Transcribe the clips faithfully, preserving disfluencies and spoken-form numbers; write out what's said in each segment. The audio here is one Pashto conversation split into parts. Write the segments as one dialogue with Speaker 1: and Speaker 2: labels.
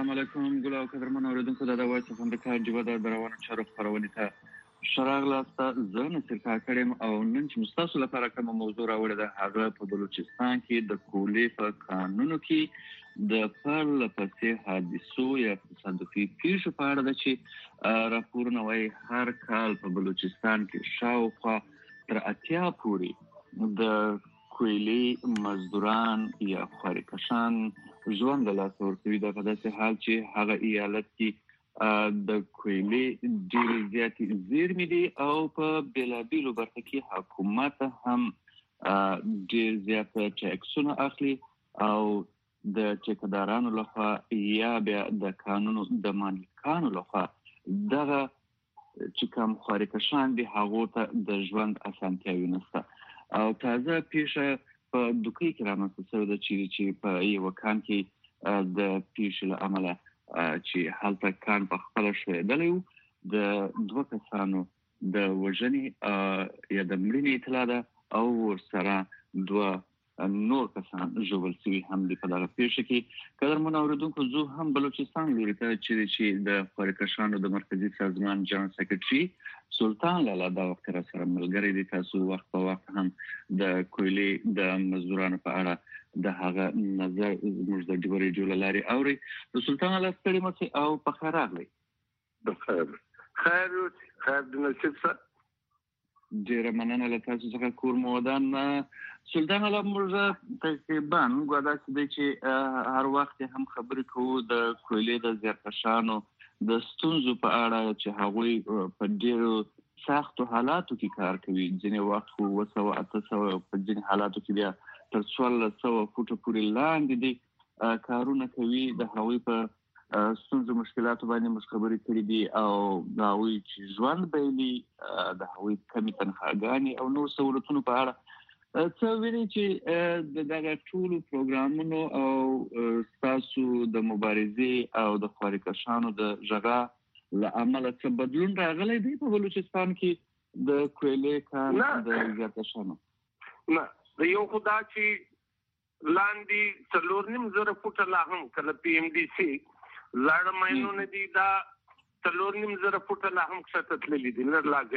Speaker 1: السلام علیکم ګل او قدرمن اوریدونکو د وایس اف امریکا جوبه د روانو چارو خبرونه ته شراغلاسته زه نصر کاکړم او نن چې مستاسو لپاره کوم موضوع راوړل ده هغه په بلوچستان کې د کولې په قانونو کې د پرل پسې حادثو یا تصادفي پیښو په اړه ده چې راپورونه وايي هر کال په بلوچستان کې شاوخوا تر اتیا پورې د کویلې مزدوران یا خارکشان ژوند له لاسه ورکوي د په داسې حال چې هغه ایالت کې د کویلې ډېر زیاتې زیرمې دي او په بېلابېلو برخو کې حکومت هم ډېر زیات ټیکسونه اخلي او د ټیکدارانو لخوا یا بیا د قانونو د مالکانو لخوا دغه چې کوم خارکشان دي هغو ته د ژوند اسانتیاوې نشته او تازه پیښه په دوکۍ کې رامنځته شوې ده چې په یو کان کې د پیښې له امله چې هلته کان په خپله ښویېدلی و د دوه کسانو د وژنې یا د مړینې اطلاع ده او ورسره دوه نور کسان ژوبل شوي هم دي په دغه پیښه کې قدرمنو اورېدونکو زه هم بلوچستان لوري ته چې د خارکشانو د مرکزي سازمان جنرال سیکرټري سلطان لالا دا وخت را سره ملګری دي تاسو وخت په وخت هم د کویلې د مزدورانو په اړه د هغه نظر موږ د ډیوري جوړ لاري اوري د سلطان لالا ستړي مڅ او په خیر راغلی
Speaker 2: د خیر خیر خیر د نصیب سره
Speaker 1: ډیره مننه له تاسو څخه کور مودان سلطان لالا موږ تقریبا غواړو چې هر وخت هم خبرې کوو د کویلې د زیارکشانو د ستونزو په اړه چې هغوی په ډیرو سختو حالاتو کې کار کوي ځینې وخت اووه سوه اته سوه په ځینې حالاتو کې بیا تر څوارلس سوه فوټه پورې لاندې دي کارونه کوي د هغوی په ستونزو مشکلاتو باندې موږ خبرې کړې دي او د هغوی چې ژوند بایلي د هغوی کمې تنخواګانې او نور سهولتونو په اړه څه ویني چې د دغه ټولو پروګرامونو او ستاسو د مبارزې او د خارکشانو د ژغا له امله څه بدلون راغلی دی په بلوچستان کې د کویلې کان د زیارکشانو
Speaker 2: نه د یو خدا چې لاندې څلور نیم زره فوټه لا هم کله پی ایم ډي سي لاړه ماینونه دي دا څلور نیم زره فوټه لا هم ښکته تللي دي نه لا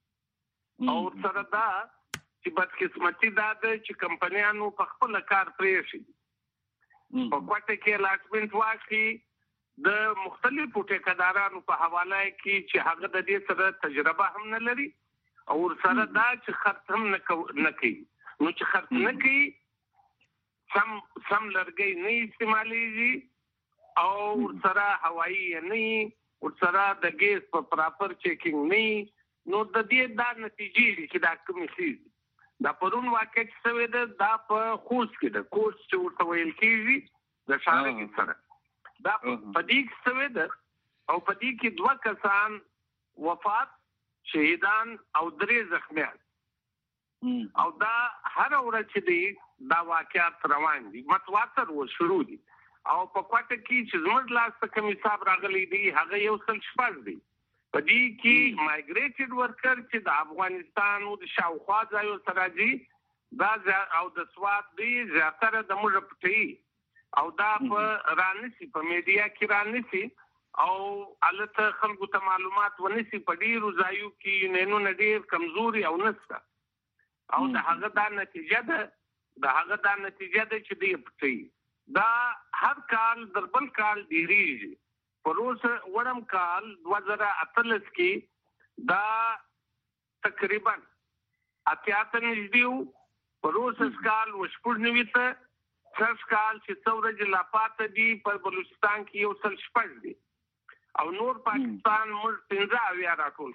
Speaker 2: زیات او سره دا چې بدقسمتي دا ده چې کمپنیانو په خپل کار پرېښي په کوټه کې الاټمنټ واخلي د مختلفو ټیکدارانو په حواله کې چې هغه د دې سره تجربه هم نه لري او سره دا چې خرڅ هم نه کوي نو چې خرڅ نه کوي سم سم لرګي نه استعمالېږي او سره هوایي نه سره د ګیس په پراپر چیکینګ نه نو د دې دا نتیجې چې دا کومې شي دا پرون واقع څه ده دا په خوست کې ده کوست چې ورته ویل کېږي د شهر کې سره دا په دې کې څه ده او په دې کې دوه کسان وفات شهیدان او درې زخمیان او دا هر ورځ چې دی دا واقعات روان دي متواتر و شروع دي او په کوټه کې چې زموږ لاس ته کوم حساب راغلی دی هغه یو سل شپږ دی په دې کې مایګریټډ ورکر چې د افغانستان او د شاوخوا ځایو سره دي دا او د سواد دی زیاتره د موږ پټي او دا په رانسي په میډیا کې رانسي او الته خلکو ته معلومات ونسي په ډیرو ځایو کې نینو ډیر کمزوري او نسته او د هغه دا نتیجه ده د هغه دا نتیجه ده چې دی پټي دا هر کال در بل کال ډیریږي پروس وړم کال دوه زره اتلس کې دا تقریبا اتیا ته نږدې پروس کال وشپږ نوي ته څس کال چې څورج لا پات دي په بلوچستان کې یو سل شپږ دي او نور پاکستان موږ پنځه اویا راټول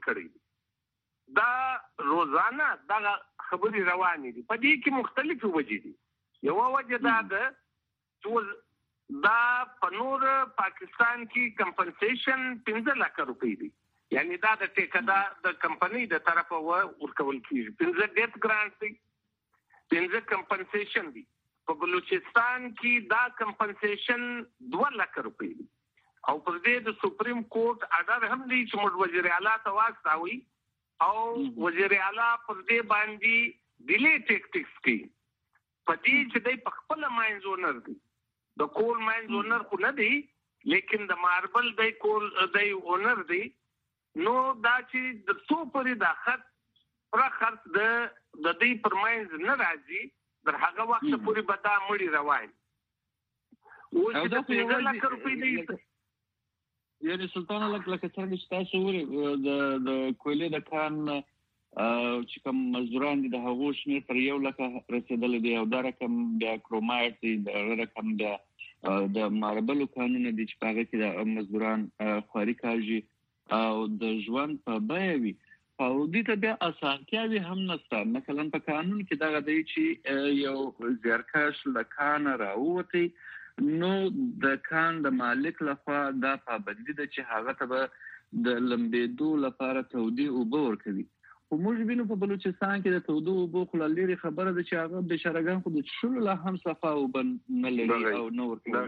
Speaker 2: کړی دا روزانه دا خبري روانې دي په دې کې مختلفې وجې دي یو وجه دا ده چې دا په نور پاکستان کې کمپنسیشن پنځه لک روپۍ دي یعنی دا د ټیکدار د کمپنۍ د طرفه ورکول کیږي پنځه ډیت ګرانټ دي پنځه کمپنسیشن دي په بلوچستان کې دا کمپنسیشن دوه لک روپۍ دي او پر دې د سپریم کورټ اډر هم دی چې موږ وزیر اعلی ته واستاوي او وزیر اعلی پر دې باندې ډیلی ټیکټکس کوي په دې چې د خپل ماینز اونر دي د کول ماینز اونر خو نه دی لیکن د ماربل د کول د اونر دی نو دا چې د څو پرې د خط پر خرڅ د د دې پرمایز نه راځي در هغه وخت پورې به دا مړی روان او چې د پنځه لک روپۍ دی.
Speaker 1: یعنی سلطان لکه لکه څنګه چې تاسو وایي د د کویلې د کان چې کوم مزدوران دي د هغو شمېر تر یو لکه رسېدلی دی او دا رقم بیا کرومایټ دی د رقم بیا د ماربلو کانونه دي چې په هغه کې د مزدوران خواري کاږي او د ژوند په بیه وي او دې ته بیا اسانتیاوې هم نشته. مثلا په قانون کې دغه دی چې یو زیارکش له کانه راووتی نو د کان د مالک لخوا دا پابندي ده چې هغه ته به د لمبېدو لپاره تودې اوبه ورکوي. خو موږ وینو په بلوچستان کې د تودو اوبو خو له لرې خبره ده چې هغه بېچارهګان خو د څښلو لا هم صفا اوبه نه لري او نه ورکول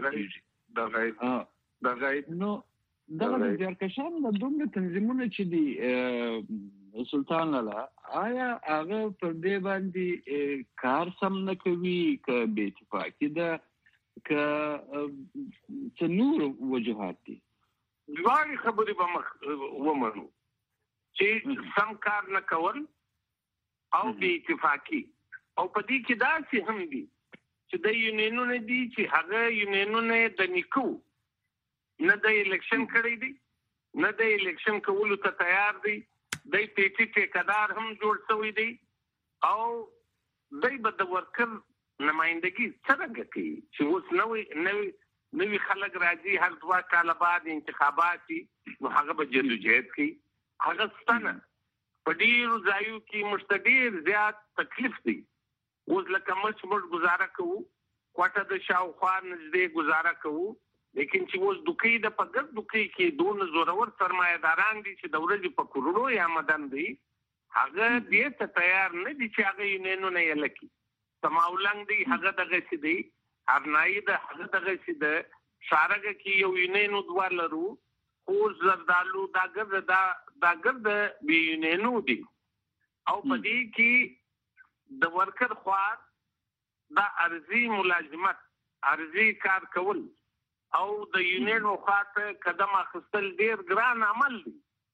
Speaker 1: کېږي. نو دغه د زیارکشانو د دومره تنظیمونه چې دي سلطان لالا آیا هغه پر دې باندې کار سم نه کوي که بې اتفاقي ده که څه نور وجوهات دي؟
Speaker 2: دواړې خبرې به مخ ومنو چې سم کار نه کول او بې اتفاقي او په دې کې داسې هم دي چې د یونینونه دي چې هغه یونینونه د نیکو نه د الیکشن کړی دي نه د الیکشن کولو ته تیار دي دی پیټي ټیکدار هم جوړ شوی دی او دی به د ورکر نمائندګي څنګه کوي چې اوس نوې نوې نوې خلک راځي هر دوه کاله بعد انتخابات نو هغه به جدوجہد کوي. هغه ستنه په ډېرو ځایو کې مشتډیر زیات تکلیف دی. اوس لکه مچ مړ گزاره کوو کوټه د شاوخوا نږدې گزاره کوو لیکن چې اوس دوکۍ د په ګرد دوکۍ کې دونه زورور سرمایه‌داران دي چې د ورځې په کروڑو یا مدن دی هغه دې ته تیار نه دي چې هغه یونینونه یې لکي سماولنګ دی هغه دغه سي دی ارنای د هغه دغه سي د شارګه کې یو یونینو دوه لرو خو زردالو دا ګرد دا دا ګرد بي یونینو دي او په دې کې د ورکر خوار دا ارزي ملازمت ارزي کار کول او د یونینو خاطر قدم اخیستل ډیر ګران عمل دی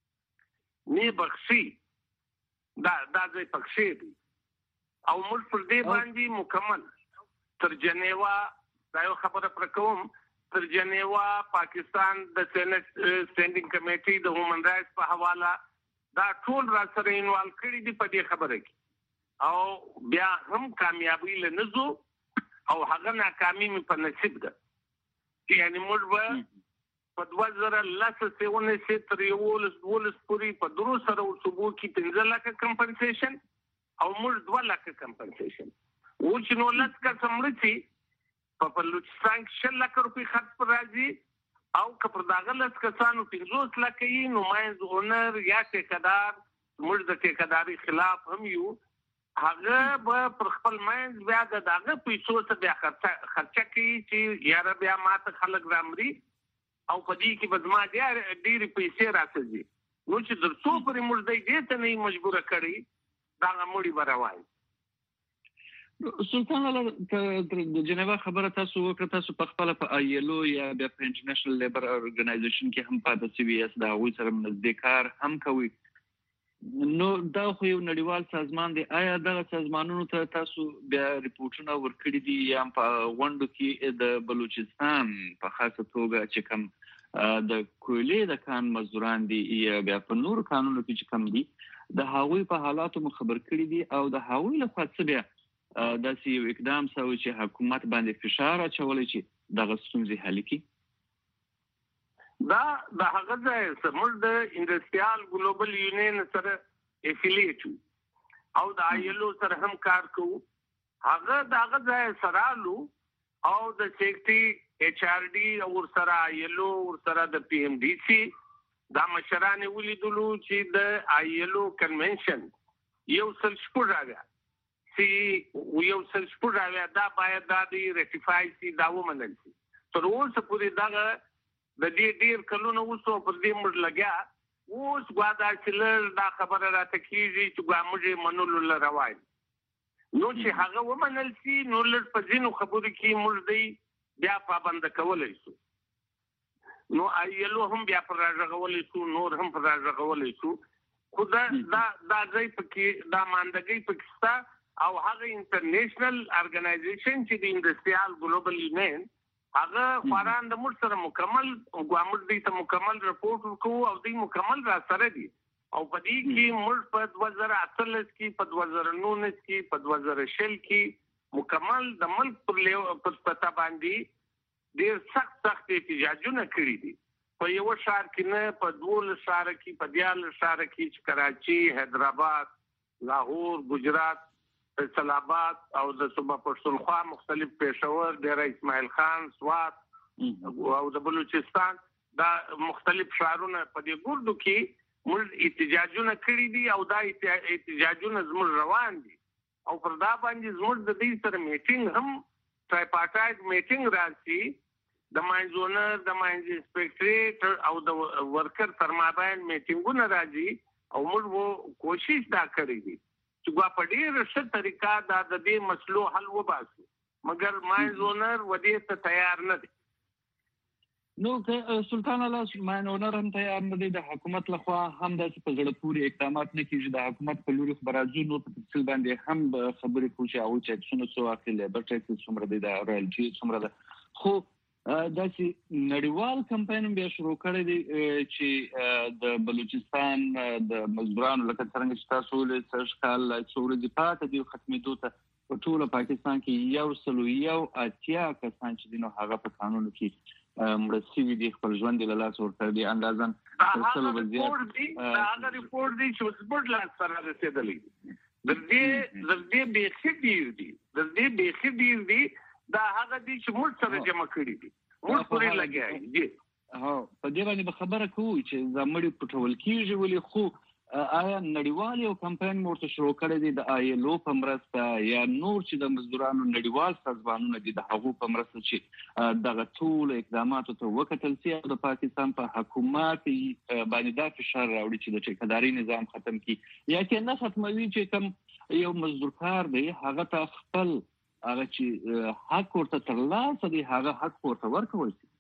Speaker 2: نه بخشي دا دا د پخشي دي او موږ پر دې باندې مکمل تر جنیوا دا یو خبره پر کوم تر جنیوا پاکستان د سینټ سټینډینګ کمیټي د هیومن رائټس په حواله دا ټول را سره انوالو کړي دي په دې خبره کې او بیا هم کامیابی لنزو او هغه ناکامي مې په نصیب ده یعنی موږ به په دوه زره لس سیونه سي تر یولس دولس پورې په درو سره وسبو کې پنځه لکه کمپنسیشن او موږ دوه لکه کمپنسیشن و چې نو لس کا سمړتي په بلوچستان کې شل لک روپۍ خرڅ پر راځي او که پر داغه لس کسانو پنځوس لکه یې نماینده اونر یا ټیکدار موږ د ټیکداري خلاف هم یو هغه به پر خپل مینز بیا د داغه پیسو څخه بیا خرچه کوي چې یاره بیا ماته خلک رامري او په دې کې به زما ډېرې پیسې راځي نو چې در څو پورې موږ دې ته نه مجبوره کړی دا مړی به روان.
Speaker 1: سلطان الله د جنیوا خبره تاسو وکړه تاسو په خپل په ایلو یا بیا په انټرنیشنل لیبر ارګنایزیشن کې هم پاتې شوي یاست د هغوی سره نږدې کار هم کوي نو دا خو یو نړیوال سازمان دی آیا دغه سازمانونو ته تاسو بیا ریپورټونه ورکړي دي یا په غونډو کې د بلوچستان په خاصه توګه چې کوم د کویلې د کان مزدوران دي یا بیا په نور کانونو کې چې کوم دي د هغوی په حالاتو مو خبر کړي دي او د هغوی لخوا څه بیا داسې یو اقدام شوی چې حکومت باندې فشار اچولی چې دغه ستونزې حل کړي؟
Speaker 2: دا د هغه ځای زموږ د انډسټریال ګلوبل یونین سره افیلیټ او د ایلو سره هم کار کوو هغه د هغه ځای سرالو او د سیکټي ایچ آر ډي او سره ایلو او سره د پی ایم ډي سي دا مشران ولیدلو چې د ایلو کنونشن یو سل شپږ راغی چې یو سل شپږ راغی دا باید دا دی ریټیفای سي دا ومنل شي تر اوسه پورې دغه د دې ډیر کلونه وسو پر دې موږ لګیا اوس غواړم چې دا خبره راته کیږي چې موږ منلو لروای نو چې هغه ومنل شي نو لږ په ځینو خبرو کې موږ دی بیا پابند کولای شو نو ایلو هم بیا پر راغولې شو نور هم پر راغولې شو خدا دا دا ځای پکې دا ماندګي پاکستان او هغه انټرنیشنل ارګنایزیشن چې د انډستریال ګلوبل یونین هغه خواران د موږ سره مکمل ګوامر دي ته مکمل رپورټ ورکو او دې مکمل را سره دي او په دې کې موږ په دوه زره اتلس کې په دوه زره نولس کې په دوه زره شل کې مکمل د ملک پر لیو پر پتا باندې ډېر سخت سخت احتجاجونه کړی دي په یو شهر کې نه په دوه شهر کې په دیال شهر کې چې کراچي حیدرآباد لاهور ګجرات فیصل آباد او د صوبه پښتونخوا مختلف پېښور ډېر اسماعیل خان سوات او د بلوچستان دا مختلف شهرونه په دې ګوردو کې موږ احتجاجونه کړی دي او دا احتجاجونه زموږ روان دي او پر دا باندې زموږ د دې سره میټینګ هم ټرایپارټایټ میټینګ راځي د ماینزونر د ماینز انسپیکټریټ او د ورکر تر مابین میټینګونه راځي او موږ وو کوشش دا کړی دي چې وا په ډېر ښه طریقه دا د دې مسلو حل وباسو مګر ماینزونر ودې ته تیار نه دي
Speaker 1: نو که سلطان الله ماینونر هم تیار نه دي د حکومت لخوا هم د په زړه پورې اقدامات نه کیږي د حکومت په لوري خبرازو نو په تفصیل باندې هم خبرې کوي او چې څنګه څو اخلي لیبر ټیکس څومره دي د رویالټي څومره ده خو دا چې نړیوال کمپاین بیا شروع کړی دی چې د بلوچستان د مزدورانو لکه څنګه چې تاسو ولې څه کال څوره دي پاتې دی ختمېدو ته په ټول پاکستان کې یو سلو یو اتیا کسان چې دینو هغه په قانون کې مړ شوي دي خپل ژوند له لاس ورکړ دي اندازن
Speaker 2: سلو وزیر دا هغه ریپورت دی چې سپورت لاس سره رسیدلی د دې د دې بیخي ډیر دي د دې بیخي ډیر دي دا هغه دي چې موږ سره جمع کړی دي موږ پورې لګیای دي
Speaker 1: هو په دې باندې خبره کوو چې زموږ پټول کیږي ولې خو آیا نړیوال یو کمپاین مرته شروع کړی دی د آیلو په مرسته یا نور چې د مزدورانو نړیوال سازمانونه دي د هغو په مرسته چې دغه ټول اقداماتو ته وکتل شي او د پاکستان په حکومت باندې دا فشار راوړي چې د ټیکداري نظام ختم کړي یا چې نه ختموي چې کوم یو مزدور کار دی هغه ته خپل هغه چې حق ورته ترلاسه دی هغه حق ورته ورکول شي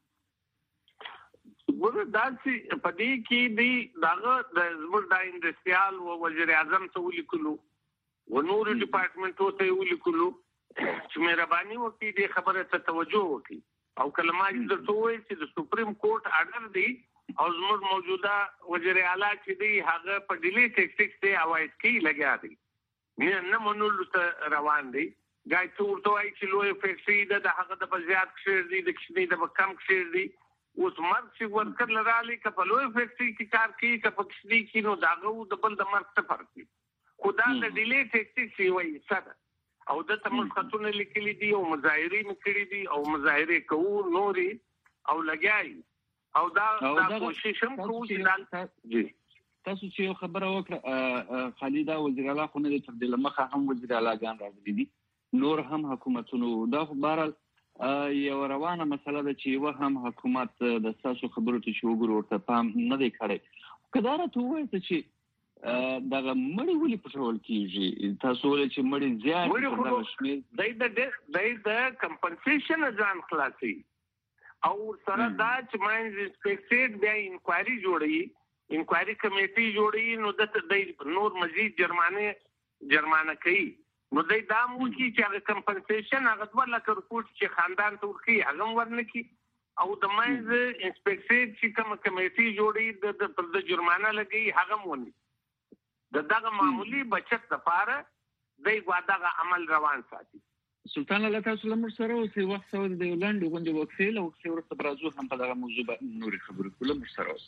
Speaker 2: ګوره دا چې په دې کې دی داغه د زموږ د انډستریال او وزیر اعظم ته ولیکلو و نور ډپارټمنټو ته ولیکلو چې مهرباني وکړي دې خبره ته توجه وکړي او کلمه دې درته وایي چې د سپریم کورټ آرډر دی او زموږ موجوده وزیر اعلی چې دی هغه په ډیلی ټیکټکس ته اوایډ کې لګیا دی نه نه منول ته روان دی ګای ته ورته وایي چې لوی فیکټري د هغه د بزیات کشیر دی د کشنی د کم کشیر دی اوس مرګ چې ورکر لرالي که په لوی فیکټري کې کار کوي که په کشنی کې نو داغه د بل د مرګ څه فرق دی خو دا د ډیلی ټیکټکس یې وایي څه او د تمل خطونه لیکلي دي او مظاهرې مې کړي دي او مظاهرې کوو نورې او لګیایي او دا دا کوشش هم کوو چې
Speaker 1: جی تاسو چې یو خبره وکړه خالده وزیر اعلی خو نه تر دې مخه هم وزیر اعلی ګان راغلي دي نور هم حکومتونو دا بهر یو روانه مسله ده چې یو هم حکومت د تاسو خبرو ته چې وګورو ورته پام نه دی کړی کداره ته وایي چې دغه مړی ولې پټول کیږي تاسو ولې چې مړی زیات دغه شمیر
Speaker 2: دای د دای د کمپنسیشن ځان خلاصي او سره دا چې ماینز انسپیکټریټ بیا انکوایري جوړي انکوایري کمیټي جوړي نو د نور مزید جرمانه جرمانه کوي نو دای دا مو کی چې هغه کمپنسیشن هغه ډول لکه رپورت چې خاندان ته ورکی هغه ورنکي او د ماینز انسپیکټریټ چې کوم کمیټي جوړي د پر د جرمانه لګي هغه مونږ د دغه معمولی بچت لپاره دای غواړه عمل روان ساتي
Speaker 1: سلطان الله تاسو لمر سره او څه وخت سره د ولند غونډه وکړه او څه ورته برازو هم په دغه موضوع نوري خبرې کولم سره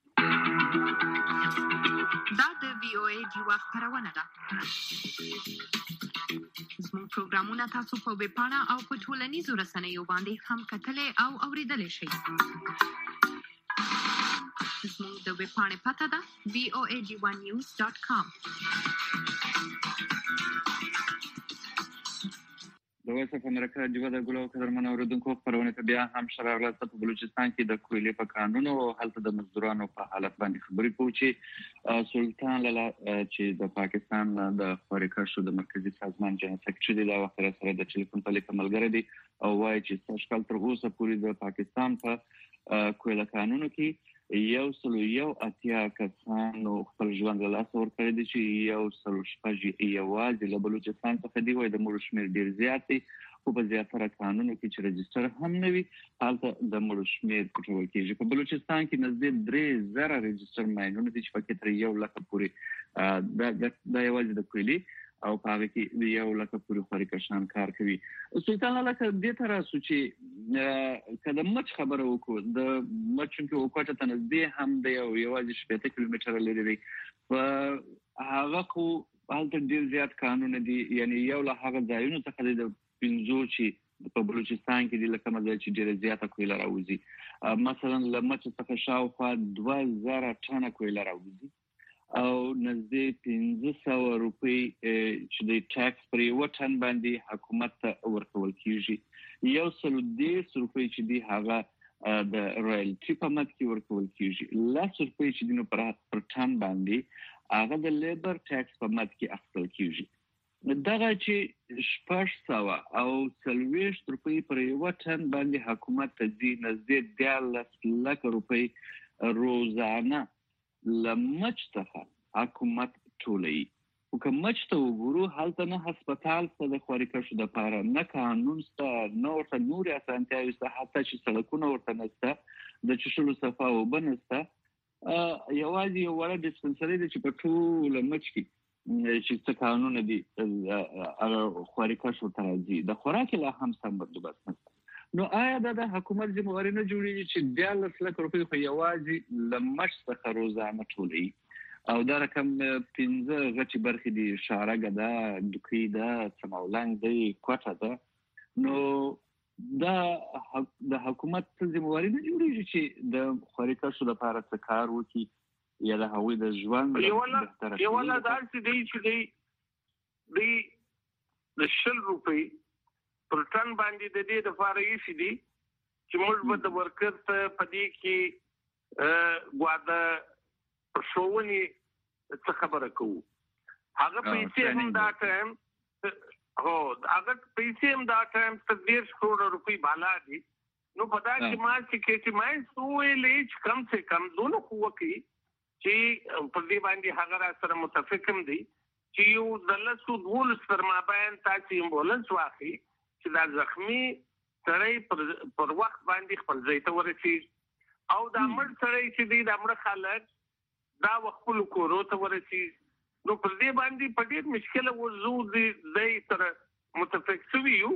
Speaker 3: دا د وی او ای جواب خبرونه ده زموږ پروګرامونه تاسو په ویب پاڼه او په ټولنیزو رسنیو باندې هم کتلای او اوریدلای شئ زموږ د ویب پاڼې پته ده وی او ای جی ون نیوز ډاټ کام
Speaker 1: د وایس اف امریکا جوه د ګلو قدرمن اوریدونکو خبرونه ته بیا هم شراغله په بلوچستان کې د کویلې په قانون او هلته د مزدورانو په حالت باندې خبرې کوي. سلطان لالا چې د پاکستان د خارجه شو د مرکزی سازمان جنرال سکرټری دا وخت سره د ټلیفون په لیکه ملګری دی او وایي چې څه تر اوسه پورې د پاکستان په کویلې قانون کې یو سلو یو اتیا کسانو خپل ژوند له لاسه ورکړی دي چې یو سلو شپږ یوازې له بلوچستان څخه دی. وایي د مړو شمېر ډېر زیات دی خو په زیاتره قانونو کې چې رجسټر هم نه وي هلته د مړو شمېر پټول کېږي. په بلوچستان کې نږدې درې زره رجسټر ماینونه دي چې پکې تر یو لکه پورې دا یوازې د کویلې او په هغه کې یو لکه پورې خارکشان کار کوي. سلطان لالا که دې ته راسو چې که د مچ خبره وکړو د مچ چونکې وکوټه ته نږدې هم دی او یوازې شپېته کیلومتره لرې دی په هغه خو هلته ډېر زیات قانون دي یعنی یو له هغه ځایونو څخه دی د پنځو چې په بلوچستان کې دي لکه مزه چې ډېره زیاته کویله راوځي مثلا له مچ څخه شاوخوا دوه زره ټنه کویله راوځي او نږدې پنځه سوه روپۍ چې د ټاکس پر یوه ټن باندې حکومت ته ورکول کېږي. یو سلو دېرش روپۍ چې دي هغه د رویالټي په مد کې ورکول کېږي. لس روپۍ چې دي نو پر ټن باندې هغه د لیبر ټاکس په مد کې اخیستل کېږي. دغه چې شپږ سوه او څلوېښت روپۍ پر یوه ټن باندې حکومت ته ځي نږدې دیارلس لکه روپۍ روزانه له مچ څخه حکومت ټولوي. خو که مچ ته وګورو هلته نه هسپتال شته د خوارکشو دپاره نه قانون شته نه ورته نورې اسانتیاوې شته حتی چې سړکونه ورته نشته د چښلو صفا اوبه نشته یوازې یو وړه ډسپنسري ده چې په ټوله مچ کې چې څه قانونه دي هغه خوارکشو ته راځي د خوراک لا هم سم بندوبست نشته. نو آیا دا د حکومت ذمہواري نه جوړیږي چې دیارلس لکه روپۍ خو یوازې له مچ څخه روزانه ټولوي او دا رقم پنځه غټې برخې دي شارګه ده دوکۍ ده څماولنګ دی کوټه ده. نو دا د حکومت ذمہواري نه جوړیږي چې د خوارکشو لپاره څه کار وکړي یا د هغوی د ژوند بهتره
Speaker 2: یو ولا داسې دی چې دی دی د شل روپۍ پر ټن باندې د دې لپاره یې شي دي چې موږ به د ورکر ته په دې کې غواړه پښونی څه خبره کوو هغه پیسې هم دا ټایم هو هغه پیسې هم دا ټایم تر ډېر کروڑ روپۍ بالا دي. نو په دا کې ما چې کې ما سوې چې کم څه کم دونه خو وکړي چې په دې باندې هغه را سره متفقم دي چې یو د لسو دولس تر مابین تاسو امبولانس واخلي چې دا زخمی سړی پر پر وخت باندې خپل ځای ته ورسي او دا مړ سړی چې دی دا مړ خلک دا خپل کورو ته ورسي. نو پر دې باندې په ډېر مشکله وضو دی دی تر متفق شوي یو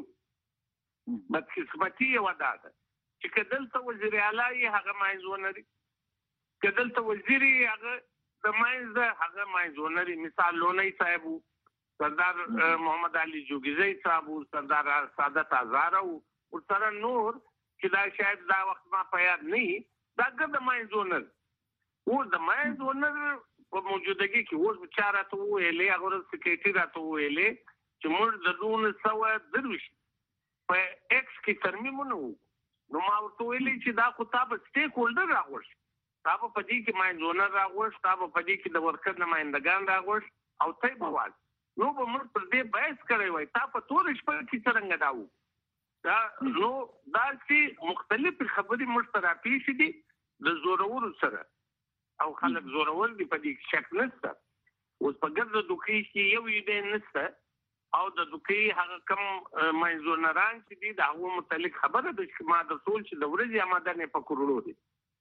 Speaker 2: بدقسمتي یوه دا ده چې که دلته وزیر اعلی یې هغه منځ ونه لري که دلته وزیر یې هغه د منځ ده هغه منځ ونه لري. مثال لونی صاحب و سردار محمد علي جوګیزی صاحب و سردار سعادت هزاره و ورسره نور چې دا شاید دا وخت ما په یاد نه وي دا ګر د منځ ونه لري. اوس د منځ ونه په موجودګي کې اوس چا راته وویلې هغه ورځ سکرټري راته وویلې چې موږ د دولس سوه درویشت په ایکس کې ترمیمونه وکړو. نو ما ورته ویلې چې دا خو تا به سټیک هولډر راغوښت تا به په دې کې منځ ونه راغوښت تا به په دې کې د ورکر نمایندګان راغوښت او تی به واز نو به موږ پر دې بحث کړی وای تا په توره شپه کې څرنګه دا وو دا نو داسې مختلفې خبرې موږ ته راپېښې دي د زورورو سره او خلک زورول دي په دې شک نشته. اوس په ګرځ دوکۍ کې یو یې نشته او د دوکۍ هغه کم منځونران چې دي د هغو متعلق خبره ده چې ما درسول چې د ورځې آمدنې په کروڑو دي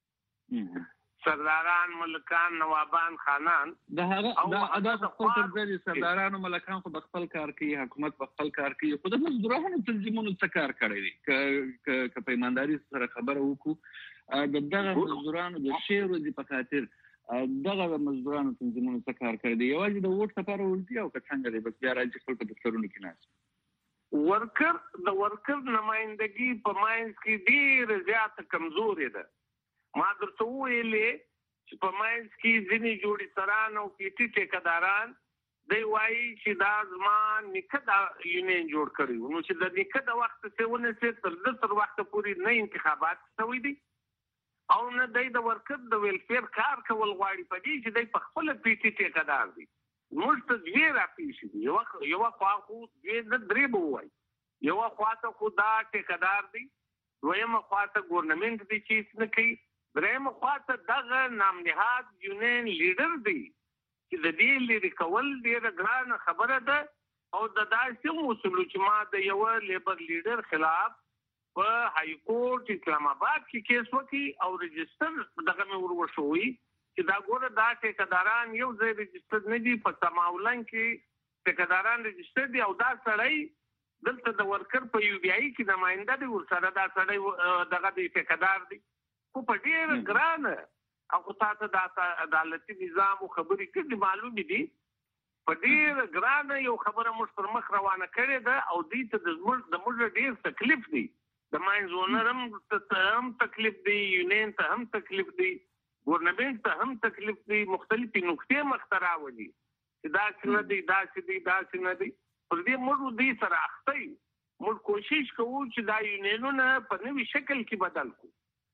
Speaker 2: سرداران ملکان نوابان خانان
Speaker 1: د هغه د خپل ترځي سرداران ملکان خو د خپل کار کوي حکومت په خپل کار کوي خو د مزدورانو تنظیمونو څه کار کړی دي ک ک په ایمانداري سره خبره وکړو د دغه مزدورانو د شعر دي په خاطر دغه مزدورانو تنظیمونو څه کار کړی دی یوازې د ووټ لپاره ولدي او که څنګه دی بس بیا راځي خپل په دفترونو کې ناست
Speaker 2: ورکر د ورکر نمائندګي په ماینس کې ډېر زیات کمزوري ده. ما درته ویلې چې په ماینس کې ځینې جوړې سران او پیټي ټیکداران دی وایي چې دا زما نیکه دا یونین جوړ کړی و. نو چې د نیکه د وخت څخه ونیسې تر د تر وخته پورې نه انتخابات شوي دي او نه دی د ورکر د ویلفیر کار کول غواړي په دې چې دی په خپله پي ټي ټیکهدار دی. موږ ته دوې راپېښې دي. یوه یوه خوا خو دوې نه درې به ووایي. یوه خوا ته خو دا ټیکهدار دی، دویمه خوا ته ګورنمنټ دی چې هېڅ نه کوي، درېیمه خوا ته دغه نامنهاد یونین لیډر دی چې د دې لرې کول ډېره ګرانه خبره ده او د داسې هم وسلو چې ما د یوه لیبر لیډر خلاف په های کورټ اسلام آباد کې کیس وکړي او رجسټر دغه مې ور وشوي چې دا ګوره دا ټیکهداران یو ځای رجسټر نه دي، په سماولنګ کې ټیکهداران رجسټر دي او دا سړی دلته د ورکر په یو بي آی کې نماینده دی، ورسره دا سړی دغه دی ټیکهدار دی. خو په ډېره ګرانه او تاسو د عدالتي نظام او خبرې کړي معلومې دي، په ډېره ګرانه یو خبره موږ پر مخ روانه کړې ده او دې ته د موږ د موږ ډېر تکلیف دی. د ماینز اونر هم تکلیف دی، یونین ته هم تکلیف دی، ګورنمنټ ته هم تکلیف دی. مختلفې نقطې مخته راولي چې داسې نه دی داسې دی داسې نه دی. پر دې موږ دې سره اخته یو. موږ کوشش کوو چې دا یونینونه په نوي شکل کې بدل کړو.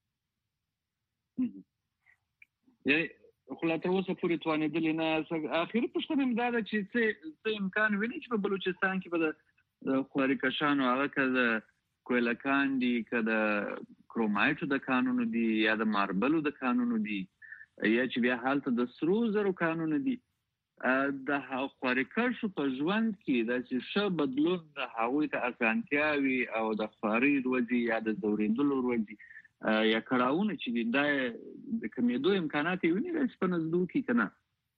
Speaker 1: خو لا تر اوسه پورې توانېدلې نه. اخري پوښتنه مې دا ده چې څه څه امکان ویني چې په بلوچستان کې به د خواري کشانو هغه که د کویلکان دي، که د کرومایټو د کانونو دي، یا د ماربلو د کانونو دي، یا چې بیا هلته د سرو زرو کانونه دي، د خواري کشو په ژوند کې داسې ښه بدلون د هغوی ته اسانتیاوي او د خواري ورځي یا د ځورېدلو ورځي یا کړاوونه چې دي دا د کمېدو امکانات یې ویني داسې په نزدو کې که نه؟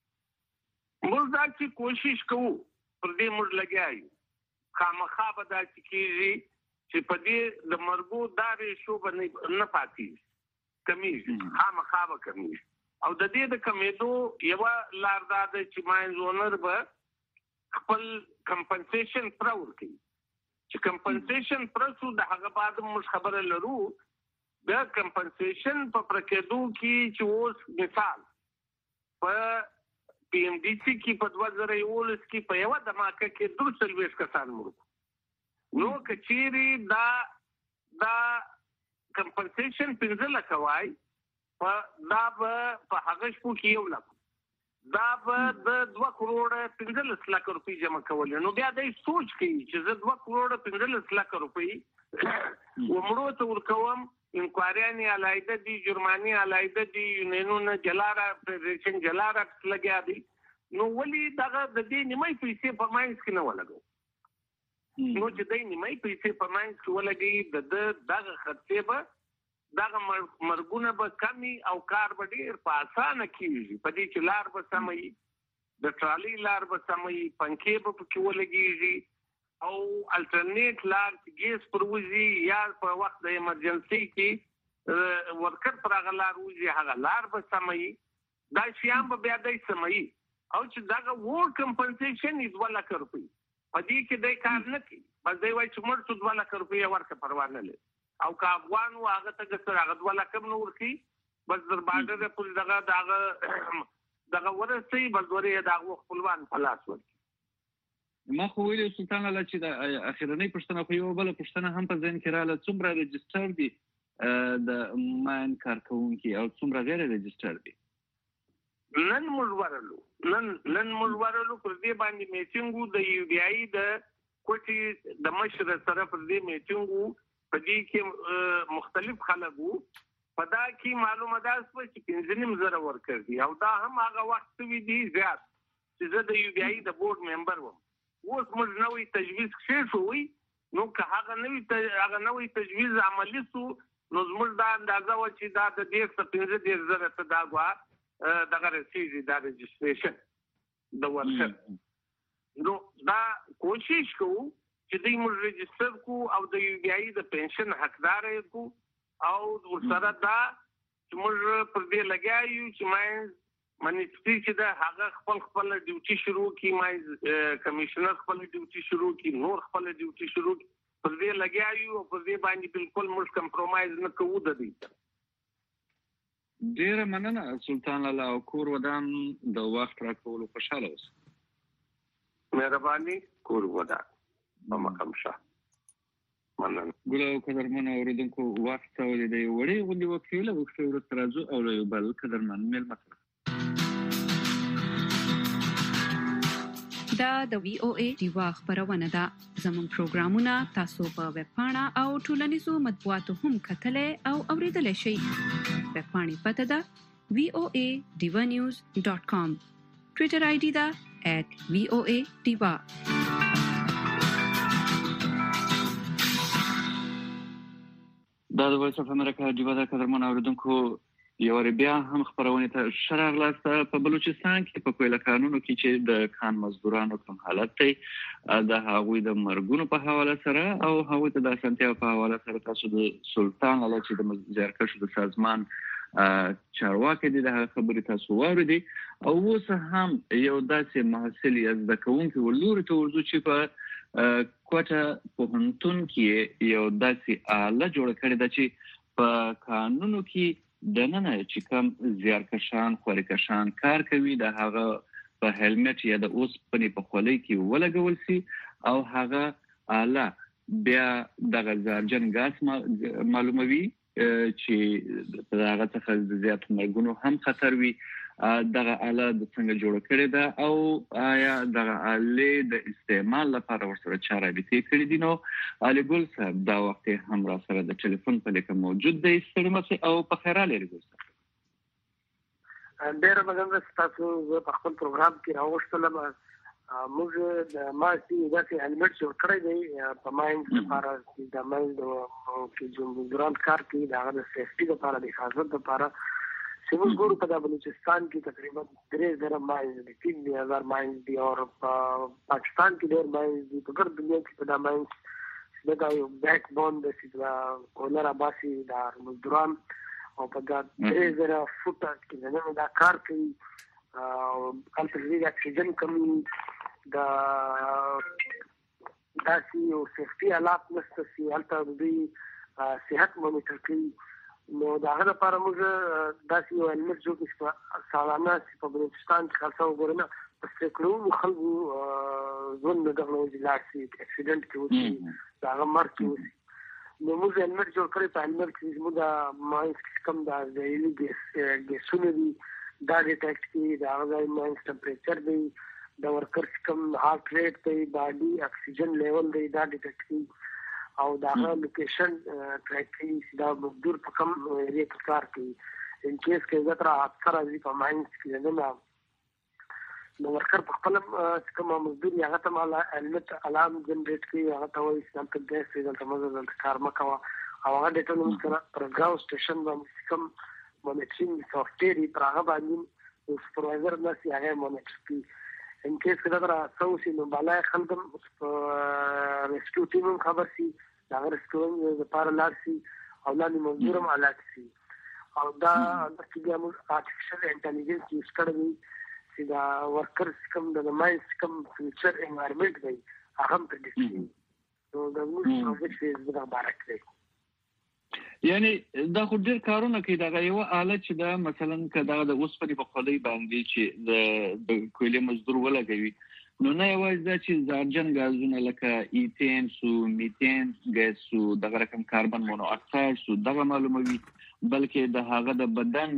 Speaker 2: موږ دا چې کوشش کوو پر دې موږ لګیا یو. خامخا به داسې کېږي چې په دې د مرګو دا ریشو به نه پاتېږي، کمیږي، خامخا به کمیږي. او د دې د کمېدو یوه لار دا ده چې ماینز اونر به خپل کمپنسیشن پوره ورکوي. چې کمپنسیشن پوره شو د هغه بعد موږ خبره لرو د کمپنسیشن په پرکېدو کې چې اوس مثال په پی ایم ډي سي کې په دوه زره یولس کې په یوه دماکه کې دوه څلوېښت کسان مړه کړو. نو که چیرې دا دا کمپنسیشن پنځه لکه وای، دا به په هغه شپو کې یو لک، دا به د دوه کروړه پنځلس لکه روپۍ جمع کولې. نو بیا دی سوچ کوي چې زه دوه کروړه پنځلس لکه روپۍ ومړو ته ورکوم، انکوایریانې علاحده دي، جرمانې علاحده دي، یونینونه جلا را فدریشن جلا را لګیا دي. نو ولې دغه د دې نیمۍ پیسې په ماینز کې نه ولګو؟ نو چې دی نیمۍ پیسې په ماینز کې ولګوي د ده دغه خرڅې به دغه مرګونه به کمي او کار به ډېر په اسانه کېږي. په دې چې لار به سمه وي، د ټرالۍ لار به سمه وي، پنکې به پکې ولګېږي او الټرنیټ لار چې ګیس پر وځي یا په وخت د ایمرجنسۍ کې ورکر پر هغه لار وځي هغه لار به سمه وي. دا شیان به بیا دی سمه وي. او چې دغه وور کمپنسیشن یې دوه لکه روپۍ په دې کې دی کار نه کوي. بس دی وایي چې مړ شو دوه لکه روپۍ یې ورکړه، پروا نه لري. او که افغان و هغه ته ګټه هغه دوه لکه هم نه ورکوي، بس در باډر پورې دغه د هغه دغه ورسوي، بس ورې یې د هغو خپلوان په لاس ورکوي.
Speaker 1: ما خو ویلي سلطان الله چې د اخرنۍ پوښتنه خو یوه بله پوښتنه هم په ذهن کې راغله، څومره رجسټر دي د ماین کارکوونکي او څومره غیر رجسټر دي؟
Speaker 2: نن موږ ورلو نن نن موږ ورلو پر دې باندې میټینګ د یو بي آی د کوټې د مشر سره پر دې میټینګ په دې کې مختلف خلک وو. په دا کې معلومه ده چې پنځه نیم زره ورکر دي او دا هم هغه وخت وي دي زیات چې زه د یو بي آی د بورډ ممبر وم. اوس موږ نوی تجویز کښې شوی، نو که هغه نوی هغه نوی تجویز عملي سو نو زموږ دا اندازه وه چې دا د دېرش څخه پنځه دېرش زره ته دا ګواه دغه رسېږي دا رجسټریشن د ورکر. نو دا کوشش کوو چې دوی موږ رجسټر کړو او د یو بي آی د پنشن حقدار یې کړو او ورسره دا چې موږ پر دې لګیا یو چې ماینز منیسټري چې ده هغه خپل خپل ډیوټي شروع کړي، ماینز کمیشنر خپل ډیوټي شروع کړي، نور خپل ډیوټي شروع کړي. پر دې لګیا یو او پر دې باندې بالکل موږ کمپرومایز نه کوو د دوی سره.
Speaker 1: ډېره مننه سلطان الله او کور ودان د وخت راکولو خوشحاله اوسه.
Speaker 2: مهرباني کور ودا په مکمشه مننه.
Speaker 1: ګلو قدرمن اوریدونکو وخت ولې دی وړي غوندي وکیل او څو ورځې راځو او یو بل قدرمن مل مطلب
Speaker 3: دا د وی او ای دیوا خبرونه ده. زموږ پروګرامونه تاسو په ویب پاڼه او ټولنیزو مطبوعاتو هم کتلای او اوریدلای شئ. ویب پاڼې پته ده وی او ای diva news dot com. ټویټر آی ډي ده at وی او ای diva.
Speaker 1: دا د وایس اف امریکا دیوا د قدرمن اوریدونکو یو بیا هم خبرونه ته شرغ لاسته په بلوچستان کې په کویله قانونو کې چې د خان مزدورانو کوم حالت دی د هغوی د مرګونو په حواله سره او هغوی ته د اسانتیا په حواله سره تاسو د سلطان علی چې د زیارکښو د سازمان چارواکي دي د خبرې تاسو واورئ او اوس هم یو داسې محصل یا زده کوونکی ولور ته ورزو چې په کوټه پوهنتون کې یو داسې آله جوړ کړی ده چې په قانونو کې د نن چې کوم زیارکشان خورکشان کار کوي د هغه په هلمټ یا د اوس پنی په خولۍ کې ولګول سي او هغه آله بیا د غزارجن ګاز معلوموي چې هغه څخه زیات مرګونو هم خطر وي. دغه آله د څنګه جوړ کړی ده او آیا دغه آله د استعمال لپاره ورسره چاره بیتې کړې دي. نو علي ګل صاحب دا وخت هم را سره د ټلیفون په لیکه موجود دی. ستړي او په خیر علي ګل صاحب
Speaker 4: ډېر مننه تاسو په خپل پروګرام کې راوښتلم. موږ د ماسي داسې هلمټ جوړ کړی دی په ماینډ لپاره د ماینډ کې جون دوران کار کوي د هغه د سیفټي لپاره د حفاظت لپاره چې موږ ګورو په بلوچستان کې تقریبا درې زره مایل دي تین هزار مایل دي او په پاکستان کې ډېر مایل دي په ګرد دنیا کې په دا مایل دا یو بیک بون د سیدا کولر اباسي د مزدوران او په دا درې زره فوټه کې نه دا کار کوي او کلتري اکسیجن کمی دا داسي او سیفټي حالات نشته چې هلته د صحت مونیټر کوي. نو دا هغه لپاره موږ داسې یو هلمټ جوړ کړو چې سالانه په بلوچستان کې خاصه وګورنه په سکرو خلکو ژوند د دغه وجلار سي اکسیډنټ کې وشي دا هغه مرګ کې وشي. نو موږ هلمټ جوړ کړی په هلمټ کې موږ د ماینس کم دا زهري ګیسونه دي دا ډیټیکټ کوي د هغه ماینس ټمپریچر دی د ورکرز کم هارت ریټ دی باډي اکسیجن لیول دی دا ډیټیکټ کوي او دا لوکیشن ټریک کوي چې دا مزدور په کوم ایریا کې کار کوي. ان کیس کې زتر اکثر ازي په ماینس کې نه نو ورکر په خپل کوم مزدور یا هغه ته مال الټ الارم جنریټ کوي هغه ته وایي چې تاسو د دې څه د کار مکوا او هغه ډیټا نو سره پروګرام سټیشن باندې کوم مونیټرینګ سافټویر پر هغه باندې سپروایزر نشي هغه مونیټر کوي. ان کیس کې دا راځي نو بالای خلکم ریسکیو ټیم خبر سي دا ریسکیو لپاره لار سي او لاندې مزدورم الارټ سي او دا چې موږ آرټیفیشل انټيليجنس یوز کړی چې دا ورکرز کوم د ماینس کوم فیوچر انوایرنمنت دی هغه پرډیکټ کوي. نو دا موږ پروجیکټ یې زړه بارک دی
Speaker 1: یعنی دا خو ډېر کارونه کوي. دا یو آله چې دا مثلا کدا د اوسپنې په خولۍ باندې چې د کویلې مزدور ولګوي نو نه یوازې دا چې زهرجن ګازونه لکه ایتین سو میتین ګاز سو دغه رقم کاربن مونو اکساید سو دغه معلوموي بلکې د هغه د بدن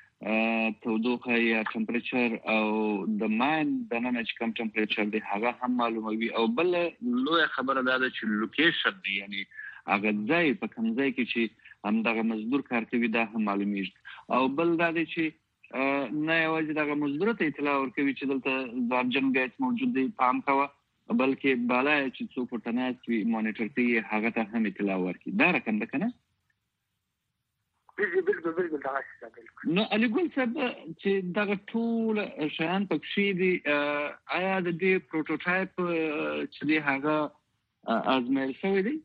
Speaker 1: تودوخه یا ټمپریچر او د ماین د نن چې کم ټمپریچر دی هغه هم معلوموي. او بل لوی خبره دا ده چې لوکیشن دی یعنی هغه ځای په کوم ځای کې چې هم دغه مزدور کار کوي دا هم معلومیږي. او بل دا دی چې نه یوازې دغه مزدور ته اطلاع ورکوي چې دلته زهرجن ګاز موجود دی پام کوه بلکې بالا چې څوک ورته ناست وي مانیټر کوي هغه ته هم اطلاع ورکوي. دا رقم ده که نه؟ نو علي ګل صاحب چې دغه ټول شیان پکې دي آیا د دې پروټوټایپ چې دی هغه ازمایل شوی دی؟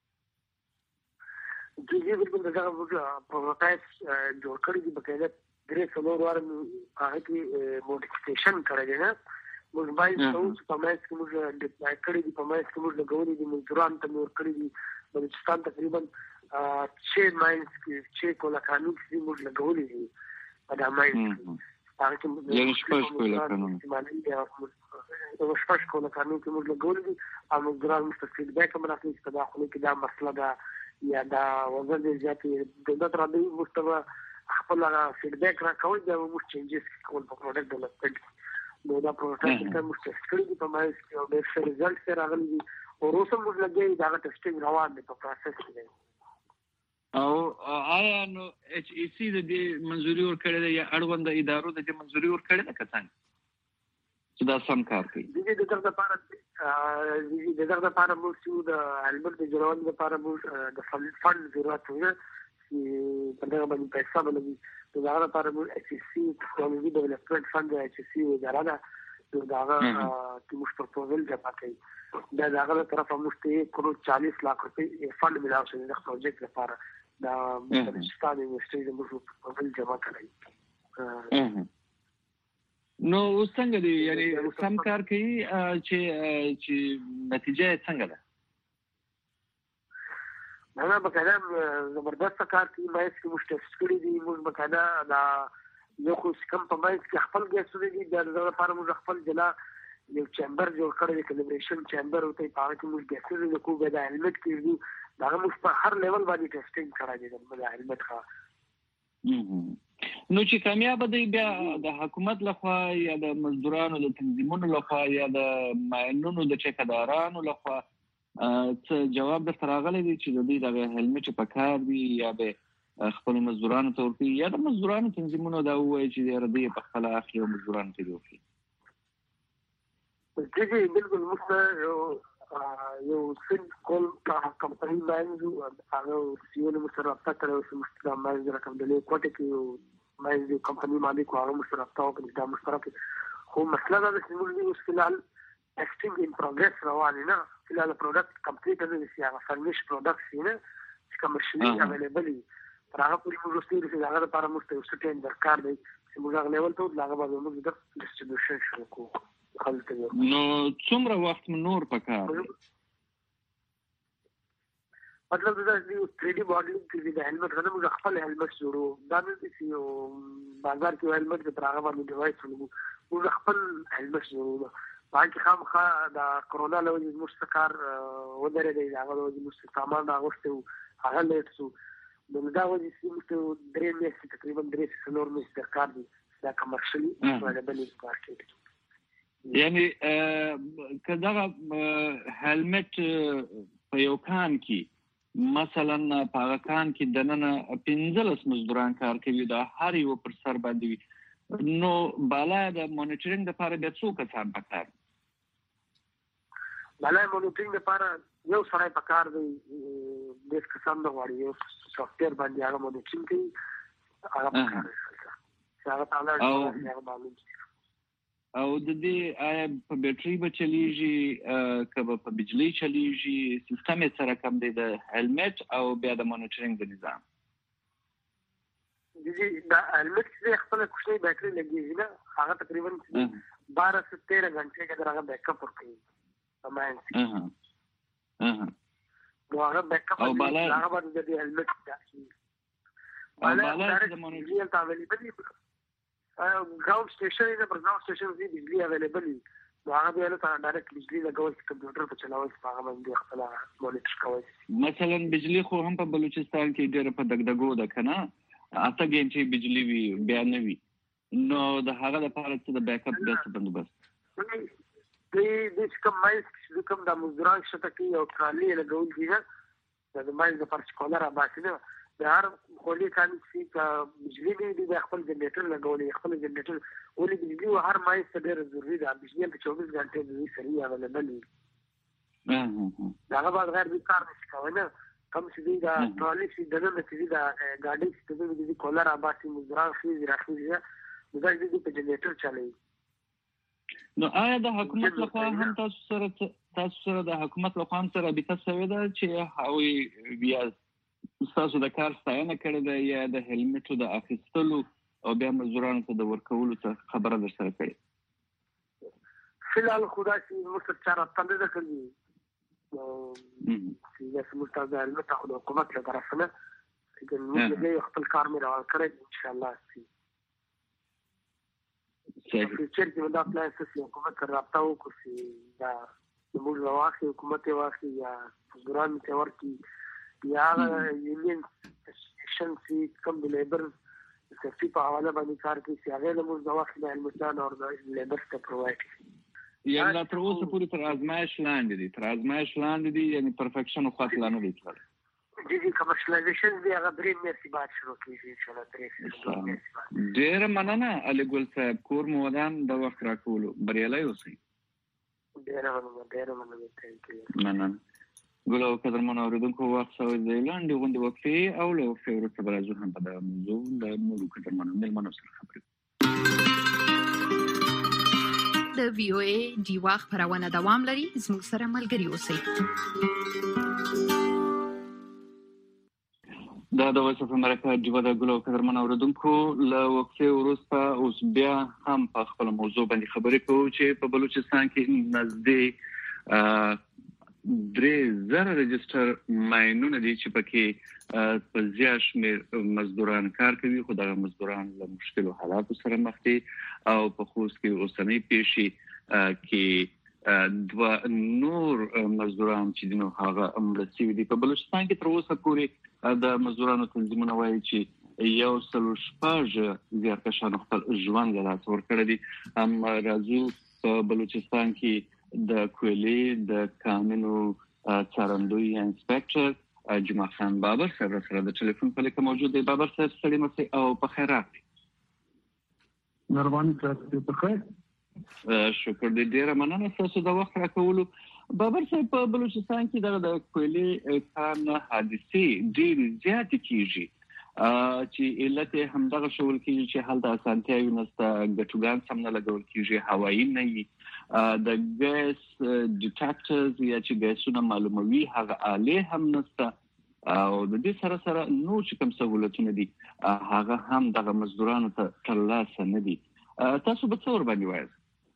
Speaker 4: جی جی بالکل دغه پروټوټایپ جوړ کړی دی بقاعده درې څلور وار هغه کې موډیفیکیشن کړی دی نه موږ باید څو په مېس کې موږ ډیپلای کړی دی په مېس کې موږ لګولې دي مزدوران ته نور کړی دي بلوچستان تقریبا چې ماینس کې چې کولا قانون کې موږ لګولې دي په دا ماینس هغه کې
Speaker 1: یعنی شپږ کوله قانون
Speaker 4: استعمالي دی او شپږ کوله قانون کې موږ لګول دي او موږ درام مستفید بیک هم راځي چې دا خو کې دا مسله ده یا دا وزن زیاتې د دغه راځي مستوى خپل فیډبیک راکوي دا موږ چینجز کول په پروډکټ ډیولپمنټ نو دا پروډکټ ته موږ ټیسټ کړی دي په مایس کې او د ښه ریزلټ سره راغلي دي او اوس موږ لګي دا ټیسټینګ روان دي په پروسس کې
Speaker 1: او آیا نو ایچ ای سی د دې منځوري ورکړې ده یا اړوند ادارو د دې منځوري ورکړې ده که څنګه چې دا سم کار کوي
Speaker 4: د دې دغه لپاره د دغه لپاره موږ د هلمند د جوړولو لپاره موږ د فند ضرورت و چې په دغه باندې پیسې باندې د هغه لپاره موږ ایچ ای سی ټیکنالوژي ډیولپمنټ فند ایچ ای سی اداره ده نو دا هغه چې موږ پروپوزل جمع کوي دا هغه طرفه موږ ته کروڑ چالیس لاکھ روپے فند ملاو شوی د پروجیکټ لپاره دا بلوچستان یونیورسيټي د موږ پروپوزل جمع کړی
Speaker 1: نو اوس څنګه دی یعنی سم کار کوي چې چې نتیجه څنګه ده
Speaker 4: دا به کلام زبردست کار کوي مایس کې موږ ټیسټ کړی دي موږ به کدا دا یو خو کوم په مایس کې خپل ګیسونه دي د زړه لپاره موږ خپل جلا یو چمبر جوړ کړی دی کلیبریشن چمبر او ته پاره کې موږ ګیسونه د کوو د هلمټ کې دي دا موږ په هر لیول باندې ټیسټینګ کړی دی د هلمټ ښه
Speaker 1: نو چې کامیاب دی بیا د حکومت لخوا یا د مزدورانو د تنظیمونو لخوا یا د معینونو د ټیکدارانو لخوا څه جواب درته راغلی دی چې د دې دغه هلمټ په کار دی یا به خپل مزدورانو ته ورکړي یا د مزدورانو تنظیمونو دا ووایي چې د دې په خپله اخلي او مزدورانو ته دې ورکړي
Speaker 4: دې بالکل موږ یو سن کول کمپنی باندې هغه سیول مسره پاتره او سمستر باندې رقم دلې کوټه کې باندې کمپنی باندې کوه مشترک تاو کې دا مشترک خو مسله دا چې موږ اوس فلحال ټیسټینګ ان پروګرس روان نه فلحال پروډکټ کمپلیټ نه دي هغه فرنیش پروډکټس نه چې کمرشلی اویلیبل دي تر هغه پورې موږ ستوري چې هغه لپاره موږ ته ستین درکار دی چې موږ هغه لیول ته هغه باندې موږ د ډیسټریبیوشن شروع کوو
Speaker 1: نو څومره وخت نور پکار
Speaker 4: مطلب دا چې تھری D ماډلینګ کې د هلمټ غنه موږ خپل هلمټ جوړو دا نه چې یو بازار کې هلمټ د پراغه باندې ډیوایس ولګو موږ خپل هلمټ جوړو باقي خامخا د کرونا له وجې موږ کار ودرې دی هغه د موږ سامان راغوښتو هغه لیټ سو نو دا وجې چې موږ درې میاشتې تقریبا درې څلور میاشتې کار دی دا کمرشلی اویلیبل دی مارکیټ
Speaker 1: یعنی که دغه هلمټ په یو کان کې مثلا په هغه کان کې دننه پنځلس مزدوران کار کوي دا هر یو پر سر باندې نو بالا د مانیټرینګ لپاره بیا څو کسان پکار
Speaker 4: بالا مانیټرینګ لپاره یو سړی پکار دی د کسان د غواړي یو سافټویر باندې هغه مانیټرینګ کوي هغه پکار دی هغه تعالی هغه معلوم
Speaker 1: او د دې آیا په بیټري به چلیږي که به په بجلی چلیږي سیستم یې سره کم دی د هلمټ او بیا د مانیټرینګ د نظام
Speaker 4: د هلمټ چې خپل کوچنی بیټري لګېږي نه هغه تقریبا بارہ سے تیرہ غنټې کې هغه بیک اپ ورکوي
Speaker 1: اها
Speaker 4: نو هغه بیک اپ هغه باندې د هلمټ
Speaker 1: او بالا د مانیټرینګ
Speaker 4: اویلیبل ګراوند سټیشن دی پر ګراوند سټیشن دی بجلی اویلیبل دی نو هغه به له ډایرکټ بجلی لګول چې کمپیوټر په چلاول چې هغه باندې خپل مانیټر کوي
Speaker 1: مثلا بجلی خو هم په بلوچستان کې ډېر په دغدغو ده کنه اته غنټې بجلی وی بیا نه وی نو د هغه لپاره چې د بیک اپ د بندوبست
Speaker 4: د د کوم مایس چې کوم د مزدوران شته کې او ترالي لګول دي دا د مایس د پارچکولر اباسي نه د هر خولي کان چې بجلی دی د خپل جنریټر لګولې خپل جنریټر ولې بجلی او هر مایس ته ډېر ضروری ده بجلی په چوبیس غنټې د سری اویلیبل دی دا هغه بعد غیر کار نشي کوي نه کوم چې دا ټرالی چې دغه چې دا ګاډي چې د کولر اباسي مزران خيز راخيزه دا د په جنریټر چالي
Speaker 1: نو آیا د حکومت لخوا هم تاسو سره تاسو سره د حکومت لخوا هم سره به تاسو دا چې هاوی بیا تاسو د کار ستاینه کړې ده یا د هلمټو د اخیستلو او بیا مزدورانو ته د ورکولو څخه خبره در سره کړې
Speaker 4: فلحال خدا چې موږ چاره تنده ده کړې چې دا موږ ته د هلمټ خو د حکومت له طرفه نه چې موږ دې خپل کار مې روان کړی ان شاء الله فیوچر کې دا پلان څه حکومت سره رابطه وکړي دا موږ واخلي حکومت واخلي یا ګران ته ورکی یا یونین اسوسییشن چې کوم د لیبر سیفټي په حواله باندې کار کوي چې هغه له موږ واخلي علمستان او د لیبر ته پرووایډ کړي
Speaker 1: یا دا تر اوسه پورې تر ازمایش لاندې دي تر ازمایش لاندې دي یعنی پرفیکشن خو خپل نه دي کړل
Speaker 4: د دې کمرشلایزیشن دی هغه درې میاشتې بعد شروع کیږي ان شاء الله درې میاشتې
Speaker 1: ډېر مننه علي ګل صاحب کور مودان د وخت راکولو بریالي اوسئ
Speaker 4: ډېر مننه ډېر مننه ثانک
Speaker 1: مننه ګل او قدرمن اوریدونکو وخت سوي د لاندې غونډې وکړي او له وخت وروسته به راځو هم په دغه موضوع د نورو قدرمنو مېلمنو سره خبرې
Speaker 3: د وی او ای ډیوا خبرونه دوام لري زموږ سره ملګري اوسئ
Speaker 1: دا د وایس اف امریکا ډیوا د ګلو قدرمن اوریدونکو له وقفه وروسته اوس بیا هم په خپل موضوع باندې خبرې کوو چې په بلوچستان کې نږدې درې زره رجستر ماینونه دي چې پکې په زیات شمېر مزدوران کار کوي خو دا مزدوران له مشکلو حالاتو سره مخ دي او په خوست کې اوسنۍ پیښې کې دوا نور مزدوران چې دنو هغه امرسي دي په بلوچستان کې تر اوسه پورې د مزدورانو تنظیمونه وایي چې یو سل شپږ زیارکشان خپل ژوند له لاسه ورکړی دي هم راځو په بلوچستان کې د کویلي د قانونو څارندوی انسپکټر جمعه خان بابر سره سره د ټلیفون په لیکه موجود دی بابر صاحب سلام مسي او په خیر راغلی
Speaker 5: مهرباني تاسو په خیر
Speaker 1: شکر دې ډیره مننه تاسو د وخت راکولو بابر صاحب په بلوچستان کې د کویلي کان حادثې ډېر زیات کیږي چې علت هم دغه شول کیږي چې حالت اسانتیاوي نسته ګټوګان سم نه لګول کیږي هوایی نه وي د ګیس ډیټیکټرز یا چې ګیسونه معلوموي هغه آلې هم نسته او د دې سره سره نو چې کوم سہولتونه دي هغه هم دغه مزدورانو ته ترلاسه نه دي تاسو به څور باندې وایي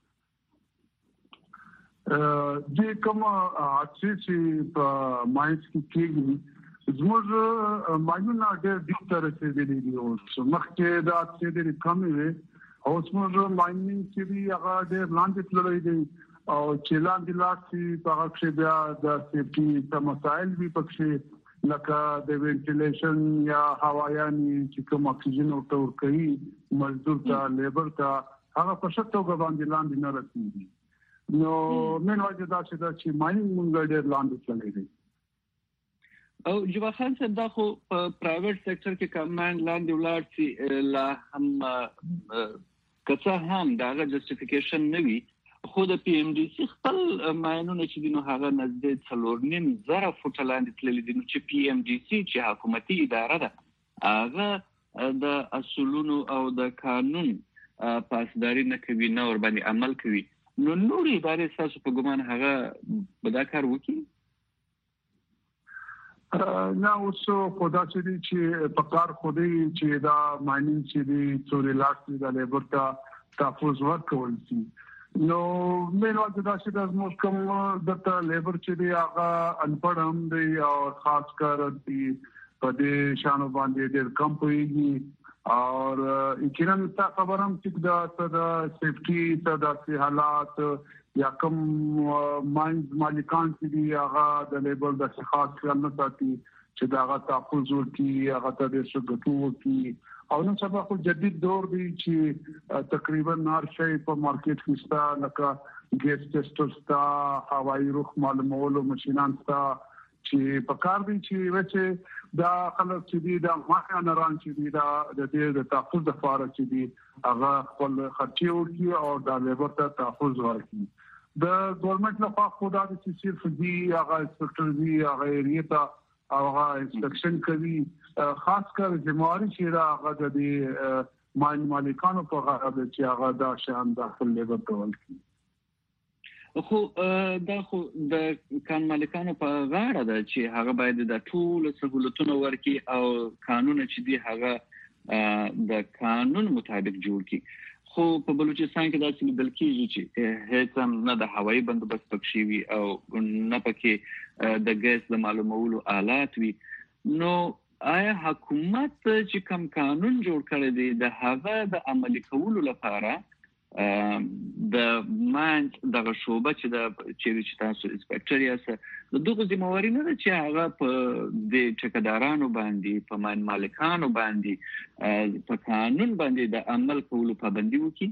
Speaker 5: د کوم اچي په ماینس کې کېږي زموږ ماینونه ډېر ډېر تر رسیدلي دي اوس مخکې دا چې ډېر کم وي او زموږ ماینینګ چې دی هغه ډېر لاندې تللی دی او چې لاندې لاړ شي په هغه کې بیا د سیفټي په مسایل وي پکې لکه د وینټیلیشن یا هوایاني چې کوم اکسیجن ورته ورکوي مزدور ته لیبر ته هغه په ښه توګه باندې لاندې نه رسېږي نو من وجه دا چې دا چې ماینینګ مونږ ډېر لاندې تللی دی
Speaker 1: او جواب خان صاحب دا خو په پرایویټ سېکټر کې کماند لاندې ولاړ چې لا هم کڅه هم دا جسټیفیکیشن نه وي خو د پی ام ډي سي خپل ماینونه چې دینو هغه نزدې څلور نیم زره فوټ لاندې تللی دي نو چې پی ام ډي سي چې حکومتي اداره ده هغه د اصولونو او د قانون پاسداري نه کوي نه ور باندې عمل کوي نو نور ادارې تاسو په ګمان هغه به دا کار وکړي
Speaker 5: نه اوس په داسې دي چې په کار خو دی چې دا ماینینګ چې دی څوري لاس د لیبر ته تحفظ ورکول شي نو مې نو دا چې د موږ کوم د لیبر چې دی هغه انپړ هم دی او خاص کر دی په دې شانو باندې ډېر کم پوهیږي او یقینا تاسو خبرم چې دا د سیفټي د حالات یا کوم ماینز مالکان چې دی هغه د لیبر د خاص خیال نه ساتي چې دا هغه تحفظ ورکړي هغه ته د شګټو ورکړي او نو سبا خو جدید دور دی چې تقریبا هر شی په مارکیټ کې ستا لکه ګیس ټیسټر ستا هوایي رخ معلومولو ماشينان ستا چې په کار دي چې وچه دا خلک چې دی دا ماخه نران چې دی دا د دې د تحفظ لپاره چې دی هغه خپل خرچي ورکړي او د لیبر ته تحفظ ورکړي د ګورنمنت لخوا خدا د چې صرف دی هغه انسپکټر دی هغه ریتا او هغه انسپکشن کوي خاص کر ذمہواری چې دا هغه د ماین مالکانو په غاړه ده چې هغه دا شان داخل لیبر ته ورکړي
Speaker 1: خو دا خو د کان مالکانو په غاړه ده چې هغه باید د ټول سہولتونو ورکړي او قانون چې دی هغه د قانون مطابق جوړ کړي خو په بلوچستان کې دا چې بل کېږي چې هیڅ هم نه د هوایي بندوبست پکې وي او نه پکې د ګیس د معلومولو آلات وي نو آیا حکومت چې کوم قانون جوړ کړی دی د هغه د عملي کولو لپاره د مانچ دغه شوبه چې د چیرې چې تاسو انسپکټر یاست د دغه ذمہواری نه ده چې هغه په د ټیکدارانو باندې په مان مالکانو باندې په قانون باندې د عمل کولو پابندي وکړي.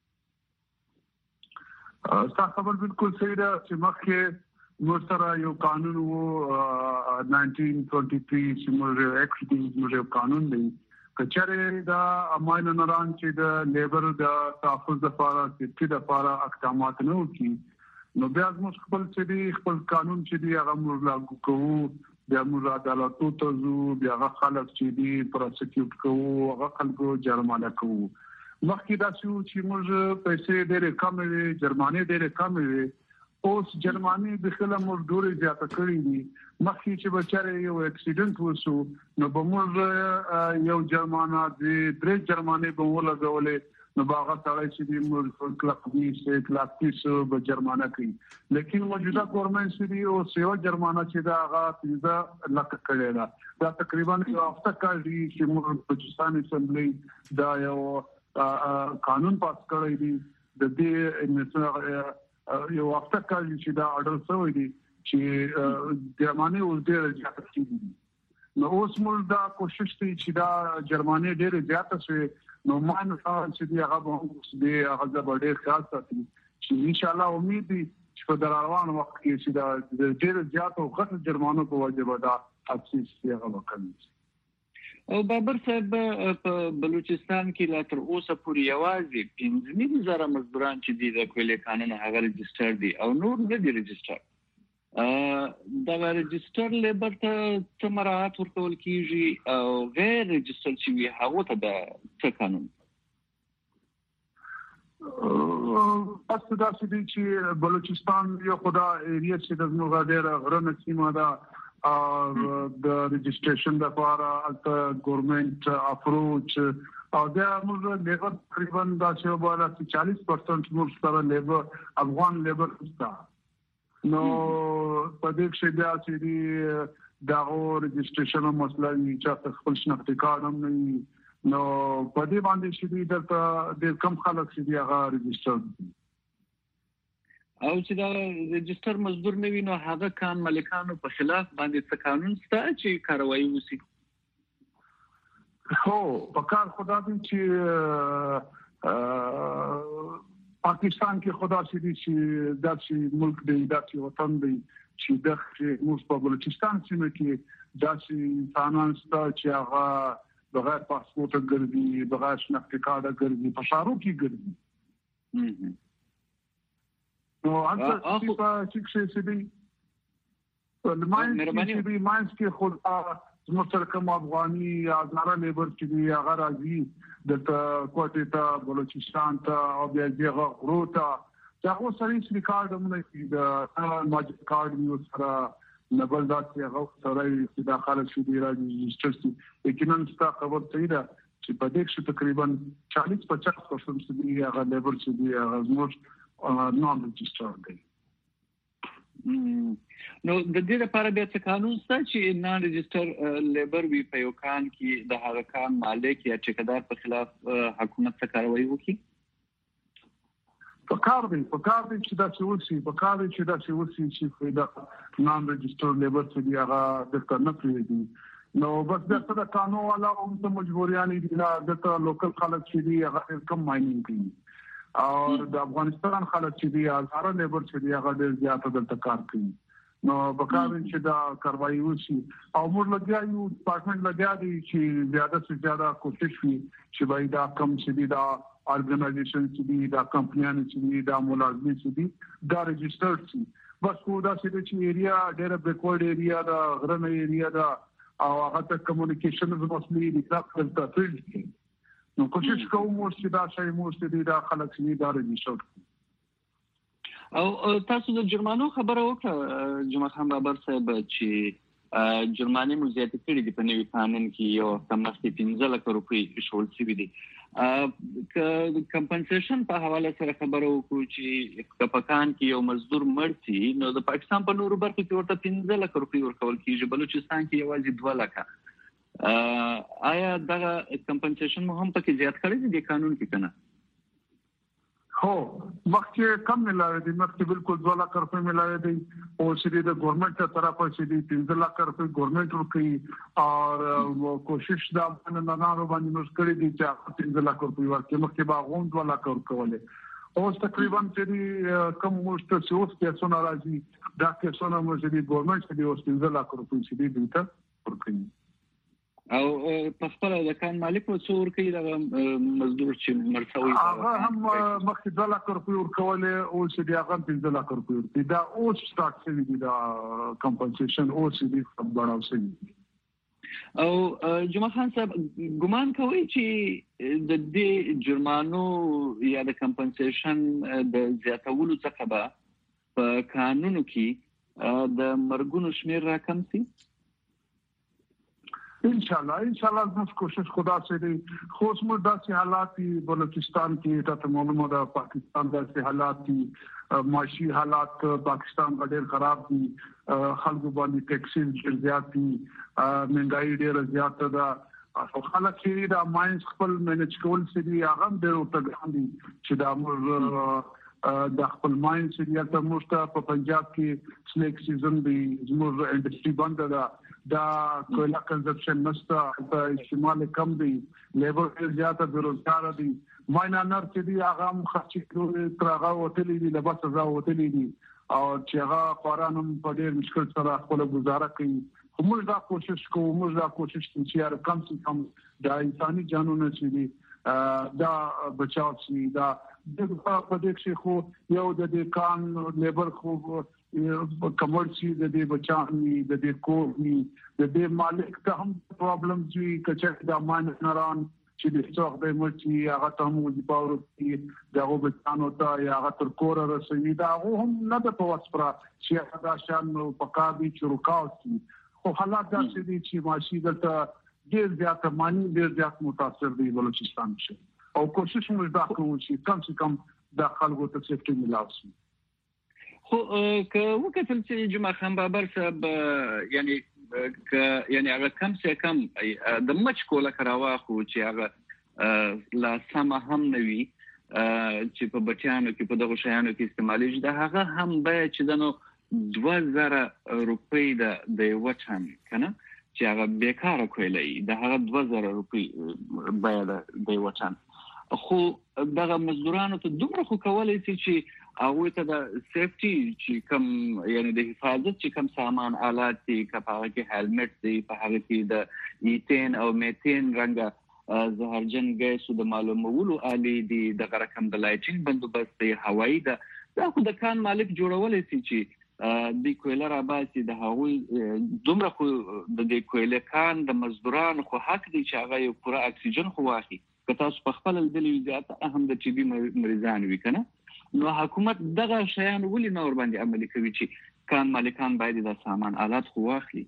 Speaker 5: تاسو خبر بالکل صحیح ده چې مخکې موږ سره یو قانون وو ناینټین ټوئنټي تھری چې موږ اکټ دی موږ قانون دی کچره دا اماینه نران چې د لیبر د تحفظ لپاره سیټي لپاره اقدامات نه وکړي نو بیا موږ خپل چې دی خپل قانون چې دی هغه موږ لاګو کوو بیا موږ عدالتو ته ځو بیا هغه خلک چې دی پروسیکیوټ کوو هغه خلکو جرمانه کوو. مخکې دا چې موږ پیسې ډېرې کمې وي جرمانه ډېرې کمې وي اوس جرمانه د خلک موږ ډېرې زیاته کړې دي. مخکې چې بچاره یو اکسیډنټ وشو نو به موږ یو جرمانه د درې جرمانه به ولګولې نو باغه سړی چې د موږ کلک دي چې کلک تیسو به جرمانه کوي لیکن موجوده ګورنمنت چې دی او سیوا جرمانه چې دا هغه پیزا لک کړی دا دا تقریبا یو هفته کړي چې موږ پاکستان اسمبلی دا یو قانون پاس کړی دی د دې یو هفته کړي چې دا اډر شوی دی چې جرمانه اوس ډېر زیات کیږي نو اوس موږ دا کوشش کوي چې دا جرمانه ډېر زیات شي نو مان چې دی هغه به اوس دی هغه ډېر خاص ساتي چې ان شاء الله امید دي چې په دروازه وخت کې چې دا ډېر زیات او غټ جرمانه په وجه دا تاسیس هغه وکړي.
Speaker 1: او بابر صاحب په بلوچستان کې لا تر اوسه پورې یوازې پنځه نیم زره مزدوران چې دي د کویلې قانون هغه ريجستر دي او نور نه دي ريجستر. دا ريجستر لیبر ته مراعات ورکول کیږي او غیر ريجستر چې وي هغه ته د څه قانون
Speaker 5: پس دا چې بلوچستان یو خدا ایریا چې د نوغه ډېر غرنه سیمه ده او د ريجستریشن لپاره د ګورنمنت اپروچ او دا موږ لیبر تقریبا دا چې وباله چالیس پرسنټ موږ سره لیبر افغان لیبر ستا نو په دې کې بیا چې دی دا ريجستریشن مسله چې خپل شناخت کارت هم نه نو په دې باندې چې دی د کم خلک چې دی هغه ريجستر
Speaker 1: او چې دا ريجستر مزدور نه وي نو هغه کان مالکانو په خلاف باندې څه قانون شته چې کاروایی وسی؟
Speaker 5: هو په کار خدا دې چې پاکستان کې خدا سي چې داسې ملک دی داسې وطن دی چې د موږ په بلوچستان سیمه کې داسې انسانان شته چې هغه بغیر پاسپورت ګرځي بغیر شناخت کارت ګرځي په شهرو کې ګرځي نو هغه چې څه څه دي په ماینس کې ماینس کې خود زموږ کوم افغاني یا زماره لیبر چې دی هغه راځي د کوټه ته بلوچستان ته او بیا دغه غروته دا خو سرویس ریکارډ هم نه دی د ماجیک کارت یو سره نبل داسې هغه سره چې داخله شو دی راځي چې یقینا ستاسو خبر صحیح ده چې په دې کې تقریبا چالیس پچاس پرسنټ دی هغه لیبر چې دی هغه زموږ نون ريجستر دی.
Speaker 1: نو د دې لپاره بیا څه قانون شته چې نان ريجستر لیبر وی په یو کان کې د هغه کان مالک یا ټیکدار په خلاف حکومت څه کاروایی وکړي؟
Speaker 5: په کار دی په کار دی چې دا څه وسی په کار دی چې دا څه وسی چې دا نان ريجستر لیبر چې دی هغه د کنه پریږدي نو بس دا څه قانون والا هم ته مجبوریانی دي د لوکل خلک چې دی هغه کم ماینینګ کوي او د افغانستان خلک چې دی هزاره لیبر چې دی هغه ډېر زیات دلته کار کوي نو بکار چې دا کاروایی وشي او موږ لګیا یو ډپارټمنټ لګیا دي چې زیاده سے زیاده کوشش وي چې باید دا کم چې دی دا ارګنایزیشن چې دی دا کمپنیان چې دی دا ملازمین چې دی دا ريجسترډ شي بس کو دا چې ایریا ډېر بیکورډ ایریا دا غرنه ایریا دا او هغه ته کمیونیکیشن د مسلې د کار ته فیلډ کې نو کوشش کوم چې دا شی مو چې دا خلک چې دا ريجستر
Speaker 1: او تاسو د جرمانو خبره وکړه جمعه خان بابر صاحب چې جرماني مو زیات کړي دي په نوي قانون کې یو کمښت پنځه لک روپۍ شول شوی دي ک کمپنسیشن په حواله سره خبره وکړو چې په کان کې یو مزدور مړ شي نو د پاکستان په نورو برخو کې ورته پنځه لک روپۍ ورکول کیږي بلوچستان کې یوازې دوه لک آیا دا کمپنسیشن مو هم پکې زیات کړی دی د قانون کې کنه؟
Speaker 5: هو مخکې کم ملاوي دي مخکې بالکل دوه لک روپۍ ملاوي دي او چې د ګورنمنت تر طرفه چې دي پنځه لک روپۍ ګورنمنت ورکوي او کوشش دا نه نه باندې نوش کړی دي چې پنځه لک روپۍ ورکړي مخکې به غون دوه لک ورکولې اوس تقریبا چې کم مشته چې اوس کې څونه راځي دا کې څونه مو چې دي ګورنمنت چې اوس پنځه لک روپۍ چې دي دلته ورکوي
Speaker 1: او په خپل د کان مالک په څور کې د مزدور چې مرسوي
Speaker 5: هغه هم مخکې دوه لک روپۍ ورکولې او چې دی هغه پنځه لک روپۍ ورکړي دا اوس سٹارټ شوی دی دا کمپنسیشن اوس دی بڑاو شوی
Speaker 1: او جمعه خان صاحب ګمان کوي چې د دې جرمانو یا د کمپنسیشن د زیاتولو څخه به په قانونو کې د مرګونو شمیر راکم شي
Speaker 5: ان شاء الله ان شاء الله موږ کوشش خدا سے دی خو موږ داسې حالات دي بلوچستان کې ته معلومه ده پاکستان داسې حالات دي معاشي حالات پاکستان ډېر خراب دي خلکو باندې ټیکسز ډېر زیات دي مهنګائی ډېر زیات ده او خلک چې دا ماینز خپل مینج کول سي دي هغه ډېر وټګان دي چې دا موږ د خپل ماینز چې یا ته موږ ته په پنجاب کې سلیک سیزن دی زموږ انډستری بند ده دا کویلا کنزپشن نشته په استعمال کم دی لیبر ډیر زیاته بیروزګار دي ماینر چې دی هغه خرچ کړو تر هغه وتلې دي لباس سزا وتلې دي او چې هغه قرانم په ډیر مشکل سره خپل گزاره کوي موږ دا کوشش کوو موږ دا کوشش کوو چې کم څه کم د انساني جانونو چې دي دا بچاو شي دا د په دې کې خو یو د دې کان لیبر خو کمرشي د دې بچانی د دې کوی د دې مالک ته هم پرابلم وي کچې دا مان نران چې د څوک د مرچي هغه ته مو دی پاور کې دغه بچانو ته یا هغه تر کور رسوي دا هم نه د توسپرا چې دا شان په کابي چرکاو شي خو حالات داسې دي چې ماشي دلته ډېر زیات مانی ډېر زیات متاثر دي بلوچستان شي او کوشش موږ دا کوو چې کم څه کم د خلکو ته سیفټي ملاوي شي
Speaker 1: خو که وکتل چې جمعه خان بابر صاحب یعنی ک یعنی هغه کم څه کم د مچ کوله کراوه خو چې هغه لا سم هم نوي چې په بچیانو کې په دغه شیانو کې استعمالي ده هغه هم به چې دنو دوه زره روپۍ د د وچن کنه چې هغه بیکاره کوي د هغه دوه زره روپۍ به د وچن خو دغه مزدورانو ته دومره خو کولای شي چې هغه ته د سیفټي چې کم یعنی د حفاظت چې کم سامان آلات دي کپاغه کې هیلمټ دي په هغه کې د ایتین او میتین رنګه زهرجن ګیس د معلومولو آلي دي د رقم د لایټینګ بندوبست دی هوایی ده دا خو د کان مالک جوړول شي چې د کویلر آباسي د هغوی دومره خو د دې کویل کان د مزدوران خو حق دي چې هغه یو پوره اکسیجن خو واخلي که تاسو په خپل دلی زیات اهم د ټي بي مریضان وي کنه نو حکومت دغه شیان ولې نور باندې عملي کوي چې کان مالکان باید د سامان آلات خو واخلي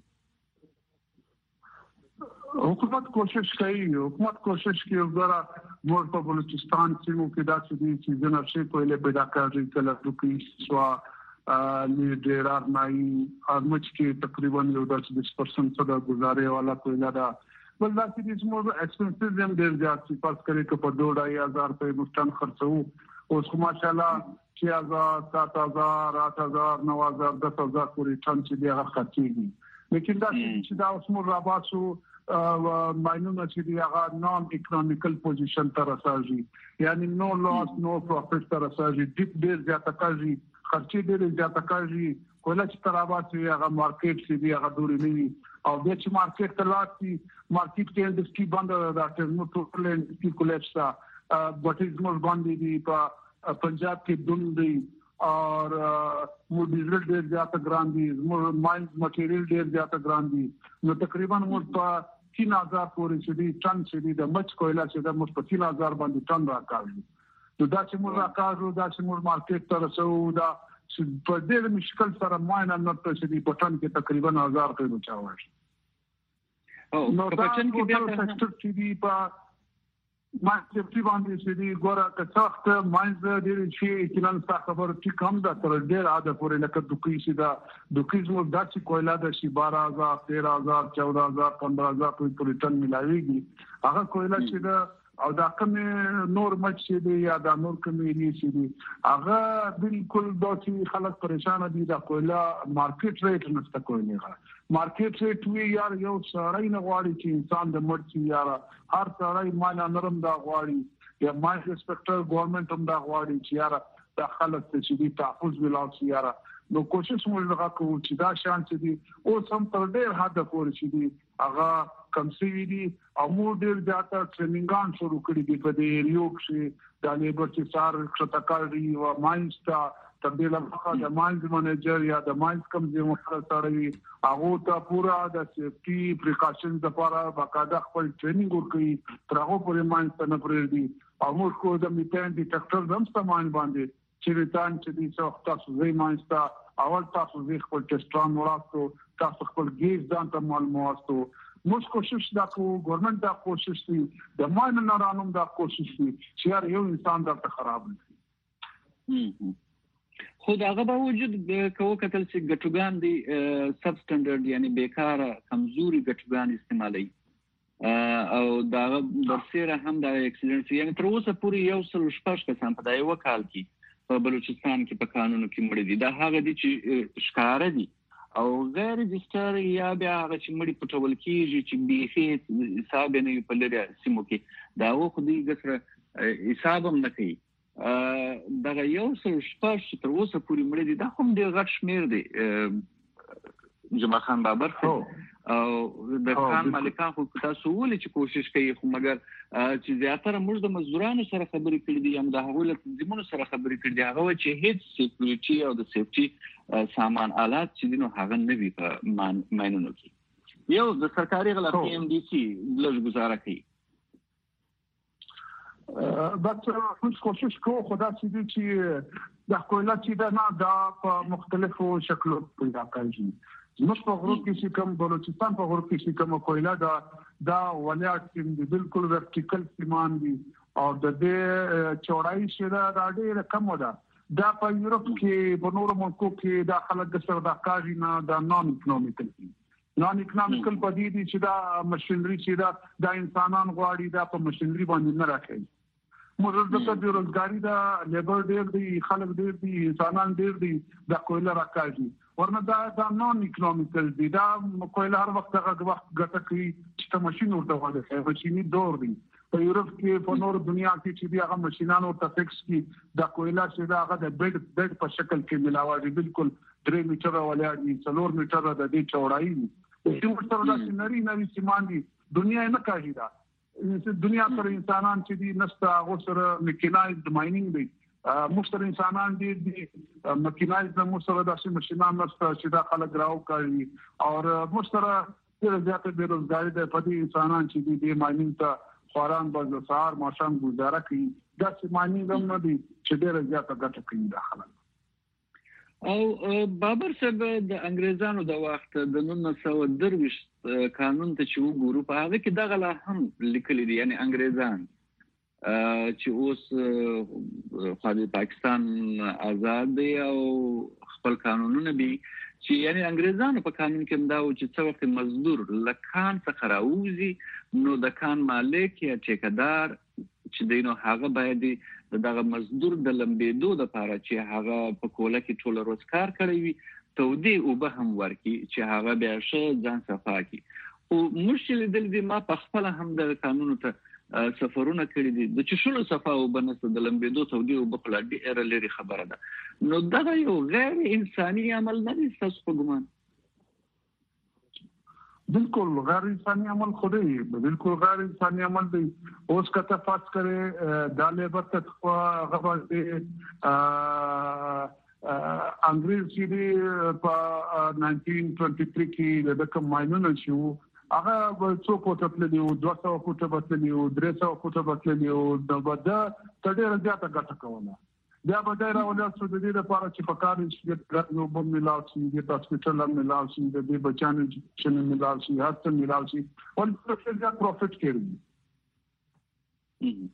Speaker 5: حکومت کوشش کوي حکومت کوشش کوي وګوره موږ په بلوچستان کې مو کې دا چې چې جناب شي کوله پیدا کړی کله دوی سوا لیډر نای ارمچ کې تقریبا یو داسې پرسنټ څخه گزارې والا کوله دا بل دا چې موږ ایکسپنسز هم ډېر زیات څه پاس کړی که په دوه هزار په مستن خرڅو اوس خو ماشاءالله چې هزار سات هزار آठ هزار نو هزار دس هزار پورې ټن چې دی هغه خرڅېږي لیکن دا چې دا اوس موږ راباسو ماینونه چې دی هغه نون اکونومیکل پوزیشن ته رسېږي یعنی نو لاس نو پروفیټ ته رسېږي ډېر ډېر زیاته کوي خرچې ډېر زیاته کوي کوله چې تراباسي هغه مارکیټ چې دی هغه دوري نه او د چې مارکیټ ته لاړ مارکیټ کې انډستری بند ده چې نو ټول انډستری کولیپس ده بټیز مور باندې دی په پنجاب کې دون دی او مو ډیزل ډیر زیاته ګران دي مو ماینز مټیریل ډیر زیاته ګران دي نو تقریبا مو په تین هزار پورې چې دی ټن چې دی د مچ کویلا چې د مو په تین هزار باندې ټن راکاږي نو دا چې مو راکاږو دا چې مو مارکیټ ته رسو دا په ډېر مشکل سره ماینر نوت چې دی په ټن کې تقریبا هزار په بچاوي
Speaker 1: او په چن کې بیا
Speaker 5: سکتور چې دی په مارکیټ باندې چې دی ګوره که څخه ماینز ډېر شي چې نن څه خبر چې کم ده تر ډېر عاده پورې لکه دوکي شي دا دوکي زموږ داسې کویلا د شي بارہ هزار تیرہ هزار چودہ هزار پندرہ هزار پورې ټن ملاويږي هغه کویلا چې د او دا کوم نور مچ دي یا دا نور کوم دي چې هغه بالکل د چې خلک پریشان دي دا کوله مارکیټ ریټ نشته کوله مارکیټ ریټ وی یار یو سړی نه غواړي چې انسان د مرچي یار هر سړی مال نرم دا غواړي یا مال انسپکټر ګورنمنت هم دا غواړي چې یار د خلک چې دي تحفظ ولاس یار نو کوشش موږ وکړو چې دا شان چې دي او سم تر ډېر حد پورې چې دي هغه کم سوي دي او موږ ډېر ځاته ټریننګان شروع کړی دي په دې ایریو کې د لیبر چې سار ښتکاري او ماینستا تبدیل هغه د ماینز منیجر یا د ماینز کم چې مختصروي هغه ته پورا د سیفټي پریکاشنز لپاره باقاعده خپل ټریننګ ورکړي تر هغه پورې ماینز نه پرې دي او موږ کو د میټین ډیټیکټر هم سامان باندې چې ریټان چې دي څو تاسو زې ماینستا اول تاسو زې خپل ټیسټران وراتو تاسو خپل گیز ځان ته معلوماتو موږ کوشش دا کوو ګورنمنت دا کوشش کوي د ماین نه رانوم دا کوشش کوي چې یو انسان دا خراب نه
Speaker 1: خو دا غو باوجود کوو کتل چې ګټوګان دي سب سټانډرډ یعنی بیکاره کمزوري ګټوګان استعمالي او دا برسره هم د اکسیډنټ یعنی تر اوسه پورې یو سل شپږ کسان په دایو کال کې په بلوچستان کې په قانونو کې مړ دي دا هغه دي چې ښکار دي او غیر رجستر یا بیا هغه چې مړي پټول کیږي چې به حساب نه په لري سیمو کې دا خو دې ګسره حساب هم نه کوي دا یو څه شپږ تر اوسه پورې مړ دي دا هم ډېر غټ شمیر دي جمعه خان بابر خو او د خان مالکان خو تاسو ولې چې کوشش کوي خو مګر چې زیاتره موږ د مزدورانو سره خبرې کړې دي هم د هغوی له تنظیمونو سره خبرې کړې دي هغه چې هیڅ سکیورټي او د سیفټي سامان آلات چې دینو هغه نه وي په ماینونو کې یو د سرکاري غلا پی ام ډي سي لږ گزاره کوي
Speaker 5: بس موږ کوشش کوو خدا چې چې د کویلا چې دا نه دا په مختلفو شکلو پیدا کوي موږ په غروب کې چې کوم بلوچستان په غروب کې چې کوم کویلا دا دا ولیاټ کې بالکل ورټیکل سیمان دي او د دې چوڑای شیدا دا ډېر کم ده دا په یورپ کې په نورو ملکو کې دا خلک د سره دا کاږي نه دا نون اکونومیکل نون اکونومیکل په دې دي چې دا ماشينري چې دا د انسانان غواړي دا په ماشينري باندې نه راکړي موږ د څه بیروزګاری دا لیبر ډېر دي خلک ډېر دي انسانان ډېر دي دا کویلا راکاږي ورنه دا دا نون اکونومیکل دي دا کویلا هر وخت هغه وخت ګټه کوي چې ته ماشين ورته وایي ماشيني دور دي په یورپ کې په نور دنیا کې چې دی هغه ماشينانو ته فکس کی دا کویلا چې دا هغه د بیډ بیډ په شکل کې ملاوي بالکل درې میټر ولا دي څلور میټر د دې چوڑای دي چې ورته دا نری نری سیمان دي دنیا نه کوي دا دنیا پر انسانان چې دي نستا غوسره میکانایزډ ماینینګ دي مستر انسانان دي مکینایزډ مستر داسې ماشينان نستا چې دا خلک راو کوي او مستر ډېر زیات بیروزګاری ده په دې انسانان چې دي د ماینینګ ته خوران باز سهار ماشام گزاره کوي دا چې ماینینګ هم نه دي چې ډېر زیات ګټه کوي دا خلک
Speaker 1: او بابر صاحب د انګريزانو د وخت د نولس سوه درویش قانون ته چې وګورو په هغه کې دغه لا هم لیکلي دي یعنی انګريزان چې اوس خو پاکستان آزاد دی او خپل قانونونه دي چې یعنی انګريزانو په قانون کې دا و چې څو وخت مزدور لکان څخه راوځي نو د کان مالک یا ټیکدار چې دینو هغه باید دغه مزدور د لمبېدو لپاره چې هغه په کوله کې ټول روز کار کوي تودي او به هم ورکی چې هغه بیا شه ځان صفا کی او مشکل دل دي ما په خپل هم د قانون ته سفرونه کړی دي د چشلو صفا او بنسته د لمبېدو تودي او په خپل ډېر لري خبره ده نو دا یو غیر انساني عمل نه دی تاسو په ګمان
Speaker 5: بالکل غیر انسانی عمل خودی بالکل غیر انسانی عمل دی اوس کا تفاص کرے دالے بت غبا انګریز چې په نائنټین ټوئنټي تھری کې د کوم ماینونه شو هغه څو فوټ تللی او دوه سوه فوټ تللی او درې سوه فوټ تللی او د بده تډیر زیاته ګټه کوله بیا به دا راولل څه د دې لپاره چې په کار چې یو بم ملاو شي د هسپټل هم ملاو شي د دې بچانو چې ملاو شي هر څه ملاو شي او څه زیات پروفټ کوي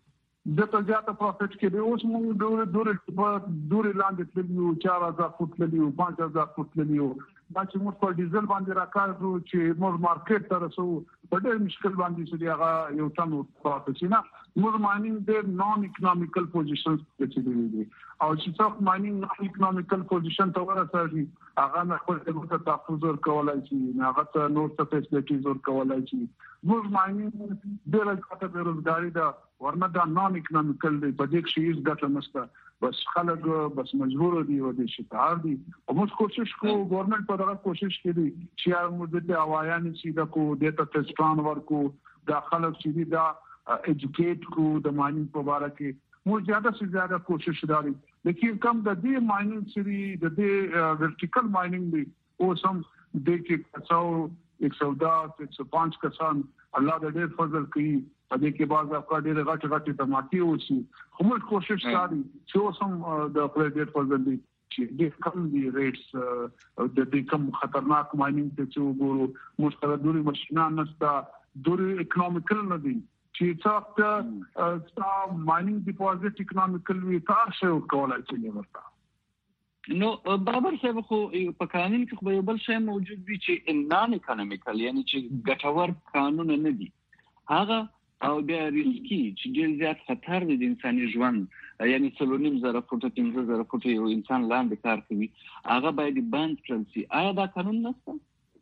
Speaker 5: د ته زیاته پروفیټ کې اوس موږ ډوره ډوره ډوره لاندې تللیو چار هزار فوټ تللیو پنځه هزار فوټ تللیو دا چې موږ په ډیزل باندې راکاږو چې موږ مارکیټ ته رسو په ډېر مشکل باندې چې هغه یو ټن پروفیټ نه موږ مایننګ د نون اکونومیکل پوزیشنز کې دي او چې څوک مایننګ نون اکونومیکل پوزیشن ته ورسېږي هغه نه خپل ته تحفظ ورکولای شي هغه ته نور څه فیسلیټیز ورکولای شي موږ مایننګ ډېر ځکه د روزګاری دا ورنه دا نون اکونومیکل دی په دې کې هیڅ ګټه نشته بس خلک بس مجبور دي او د شکار دي او موږ کوشش کوو ګورنمنت په دغه کوشش کوي چې موږ د اوایان چې د کو د تستان ورکو د خلک چې دا ایجوکیټ کو د مایننګ په اړه کې موږ زیاده سے زیاده کوشش لري لیکن کم د دې مایننګ چې د دې ورټیکل مایننګ دی او سم د کې څو ایک سو دس ایک سو پانچ کسان الله د ډېر فضل کوي په دې کې بعض افکار ډېر غټ غټ تماکی وشي کوم کوشش کوي چې سم د پرېډیټ فضل دی چې د کم دی ریټس د دې کم خطرناک مایننګ ته چې وګورو مستقدوري ماشينان نستا دوري اکونومیکل نه دي چې څاڅه ستا مایننګ ډیپوزټ اکونومیکل وی کار شو کولای شي ورته
Speaker 1: نو بابر صاحب خو په قانون کې خو یو بل شی موجود دی چې نان اکونومیکل یعنی چې ګټور قانون نه دی هغه او بیا ریسکی چې ډېر زیات خطر دی د انساني ژوند یعنی څلورنیم زره فوټه پنځه زره فوټه یو انسان لاندې کار کوي هغه باید بند کړل شي آیا دا قانون نشته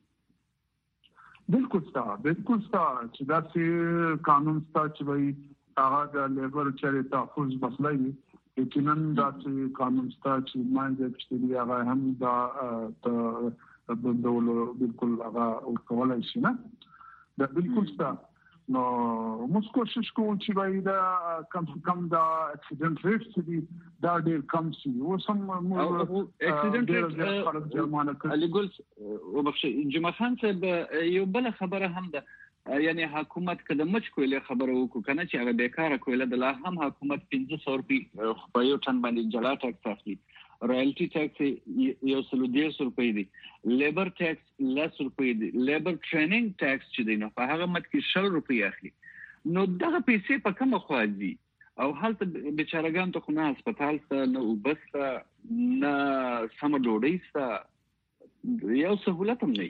Speaker 5: بالکل ستا بالکل ستا چې دا چې قانون ستا چې وایي هغه د لیبر چارې تحفظ مسله وي یقینا دا چې قانون ستا چې مانځ چې هغه هم دا ته بندولو بالکل هغه ورکولای شي نه دا بالکل ستا نو موږ کوشش کوو چې باید دا کم کم دا اکسیډنټ ریټ چې دا ډېر کم شي او سم موږ
Speaker 1: اکسیډنټ ریټ علي ګل او بخښي جمعه خان صاحب یو بل خبره هم ده یعنی حکومت کله مچ کوله خبره وکړه کنه چې هغه بیکاره کوله د لا هم حکومت پنځه سوه روپۍ په یو ټن باندې جلا ټاکس اخلي رایلټي ټاکس یو سل ډېر روپۍ دی لیبر ټاکس لس روپۍ دی لیبر ټریننګ ټاکس چې دی نو په هغه مت کې شل روپۍ اخلي نو دغه پیسې په کومه خوا دي او هلته بیچارهګان ته خو نه هسپتال ته نه اوبه شته نه سمه ډوډۍ شته یو سهولت هم نه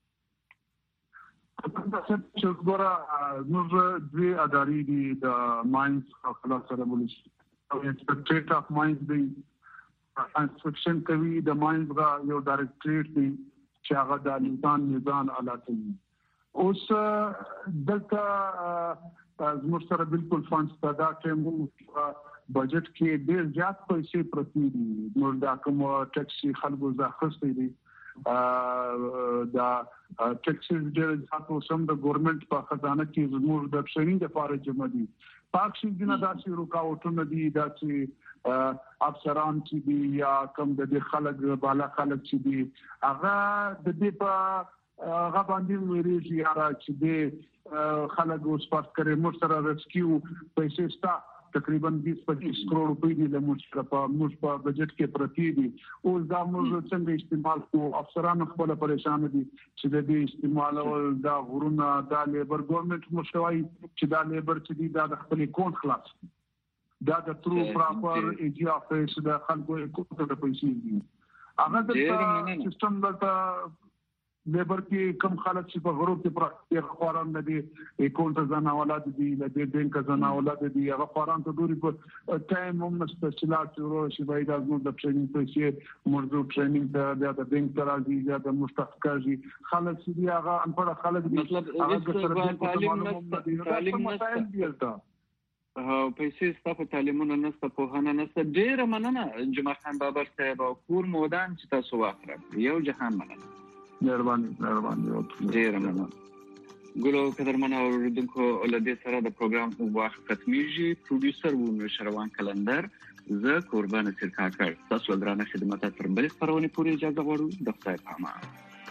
Speaker 5: چې ګوره موږ دوی ادارې دي د ماینز او خلاص سره بولش او انسپکټریټ اف ماینز دی انسپکشن کوي د ماینز غا یو ډایرکټریټ دی چې هغه د نظام نظام علاقه دی اوس دلته زموږ سره بالکل فانډز پیدا کړو بجټ کې ډېر زیات پیسې پرتی دي نو دا کوم ټیکسي خلکو ځخصتي دي دا ټیکسز ډېر ځکه سم د ګورنمنت په خزانه کې زموږ د ټریننګ لپاره جمع دي پاک شي نه داسې رکاوټونه دي داسې افسران چې دي یا کوم د خلک بالا خلک چې دي هغه د دې په هغه باندې ویریږي یا چې د خلک اوس پات کړي موږ سره ریسکیو پیسې ستا تقریبا بیس پچیس کروڑ روپۍ دي د موږ په موږ په بجټ کې پرتی دي او دا موږ څنګه استعمال کوو افسران خپل پریشان دي چې د دې استعمال او دا غرونه دا لیبر ګورنمنت مشوي چې دا لیبر چې دي دا د خپل اکاونټ خلاص دا د ترو پراپر ایجی افیس د خلکو اکاونټ ته پیسې دي هغه د سیستم د لیبر کې کم خلک چې په غرو کې پر خوران نه دي اکاونټ ځنا اولاد دي د بانک ځنا اولاد دي هغه خوران ته دوری په ټایم هم مستشلات ورو شي باید از نو د ټریننګ پیسې موږ ټریننګ ته د بانک ترازی د مستحقاجي خلک چې هغه انپړ خلک دي
Speaker 1: مطلب تعلیم تعلیم
Speaker 5: نه
Speaker 1: او پیسې ستاسو تعلیمونه نسته په هنه نسته ډیر مننه جمعه خان بابر صاحب او کور مودان چې تاسو واخره یو جهان مننه
Speaker 5: مهرباني مهرباني
Speaker 1: ډیر مننه ګلو قدرمن اوریدونکو ولدي سره د پروګرام وخت ختميږي پروډوسر و شروان کلندر زه قربان سرکاکر تاسو درانه خدمات تر بل خبرونه پوری اجازه غواړو د خدای پامه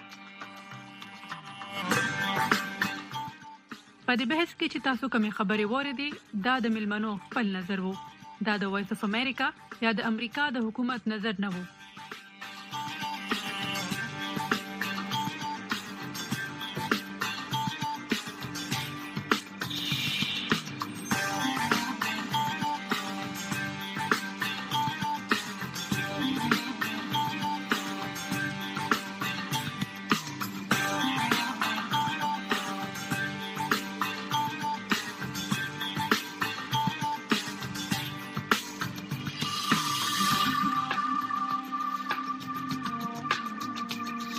Speaker 3: په دې بحث کې چې تاسو کومې خبرې وریدي دا د ملمنو خپل نظر وو دا د وایس اف امریکا یا د امریکا د حکومت نظر نه وو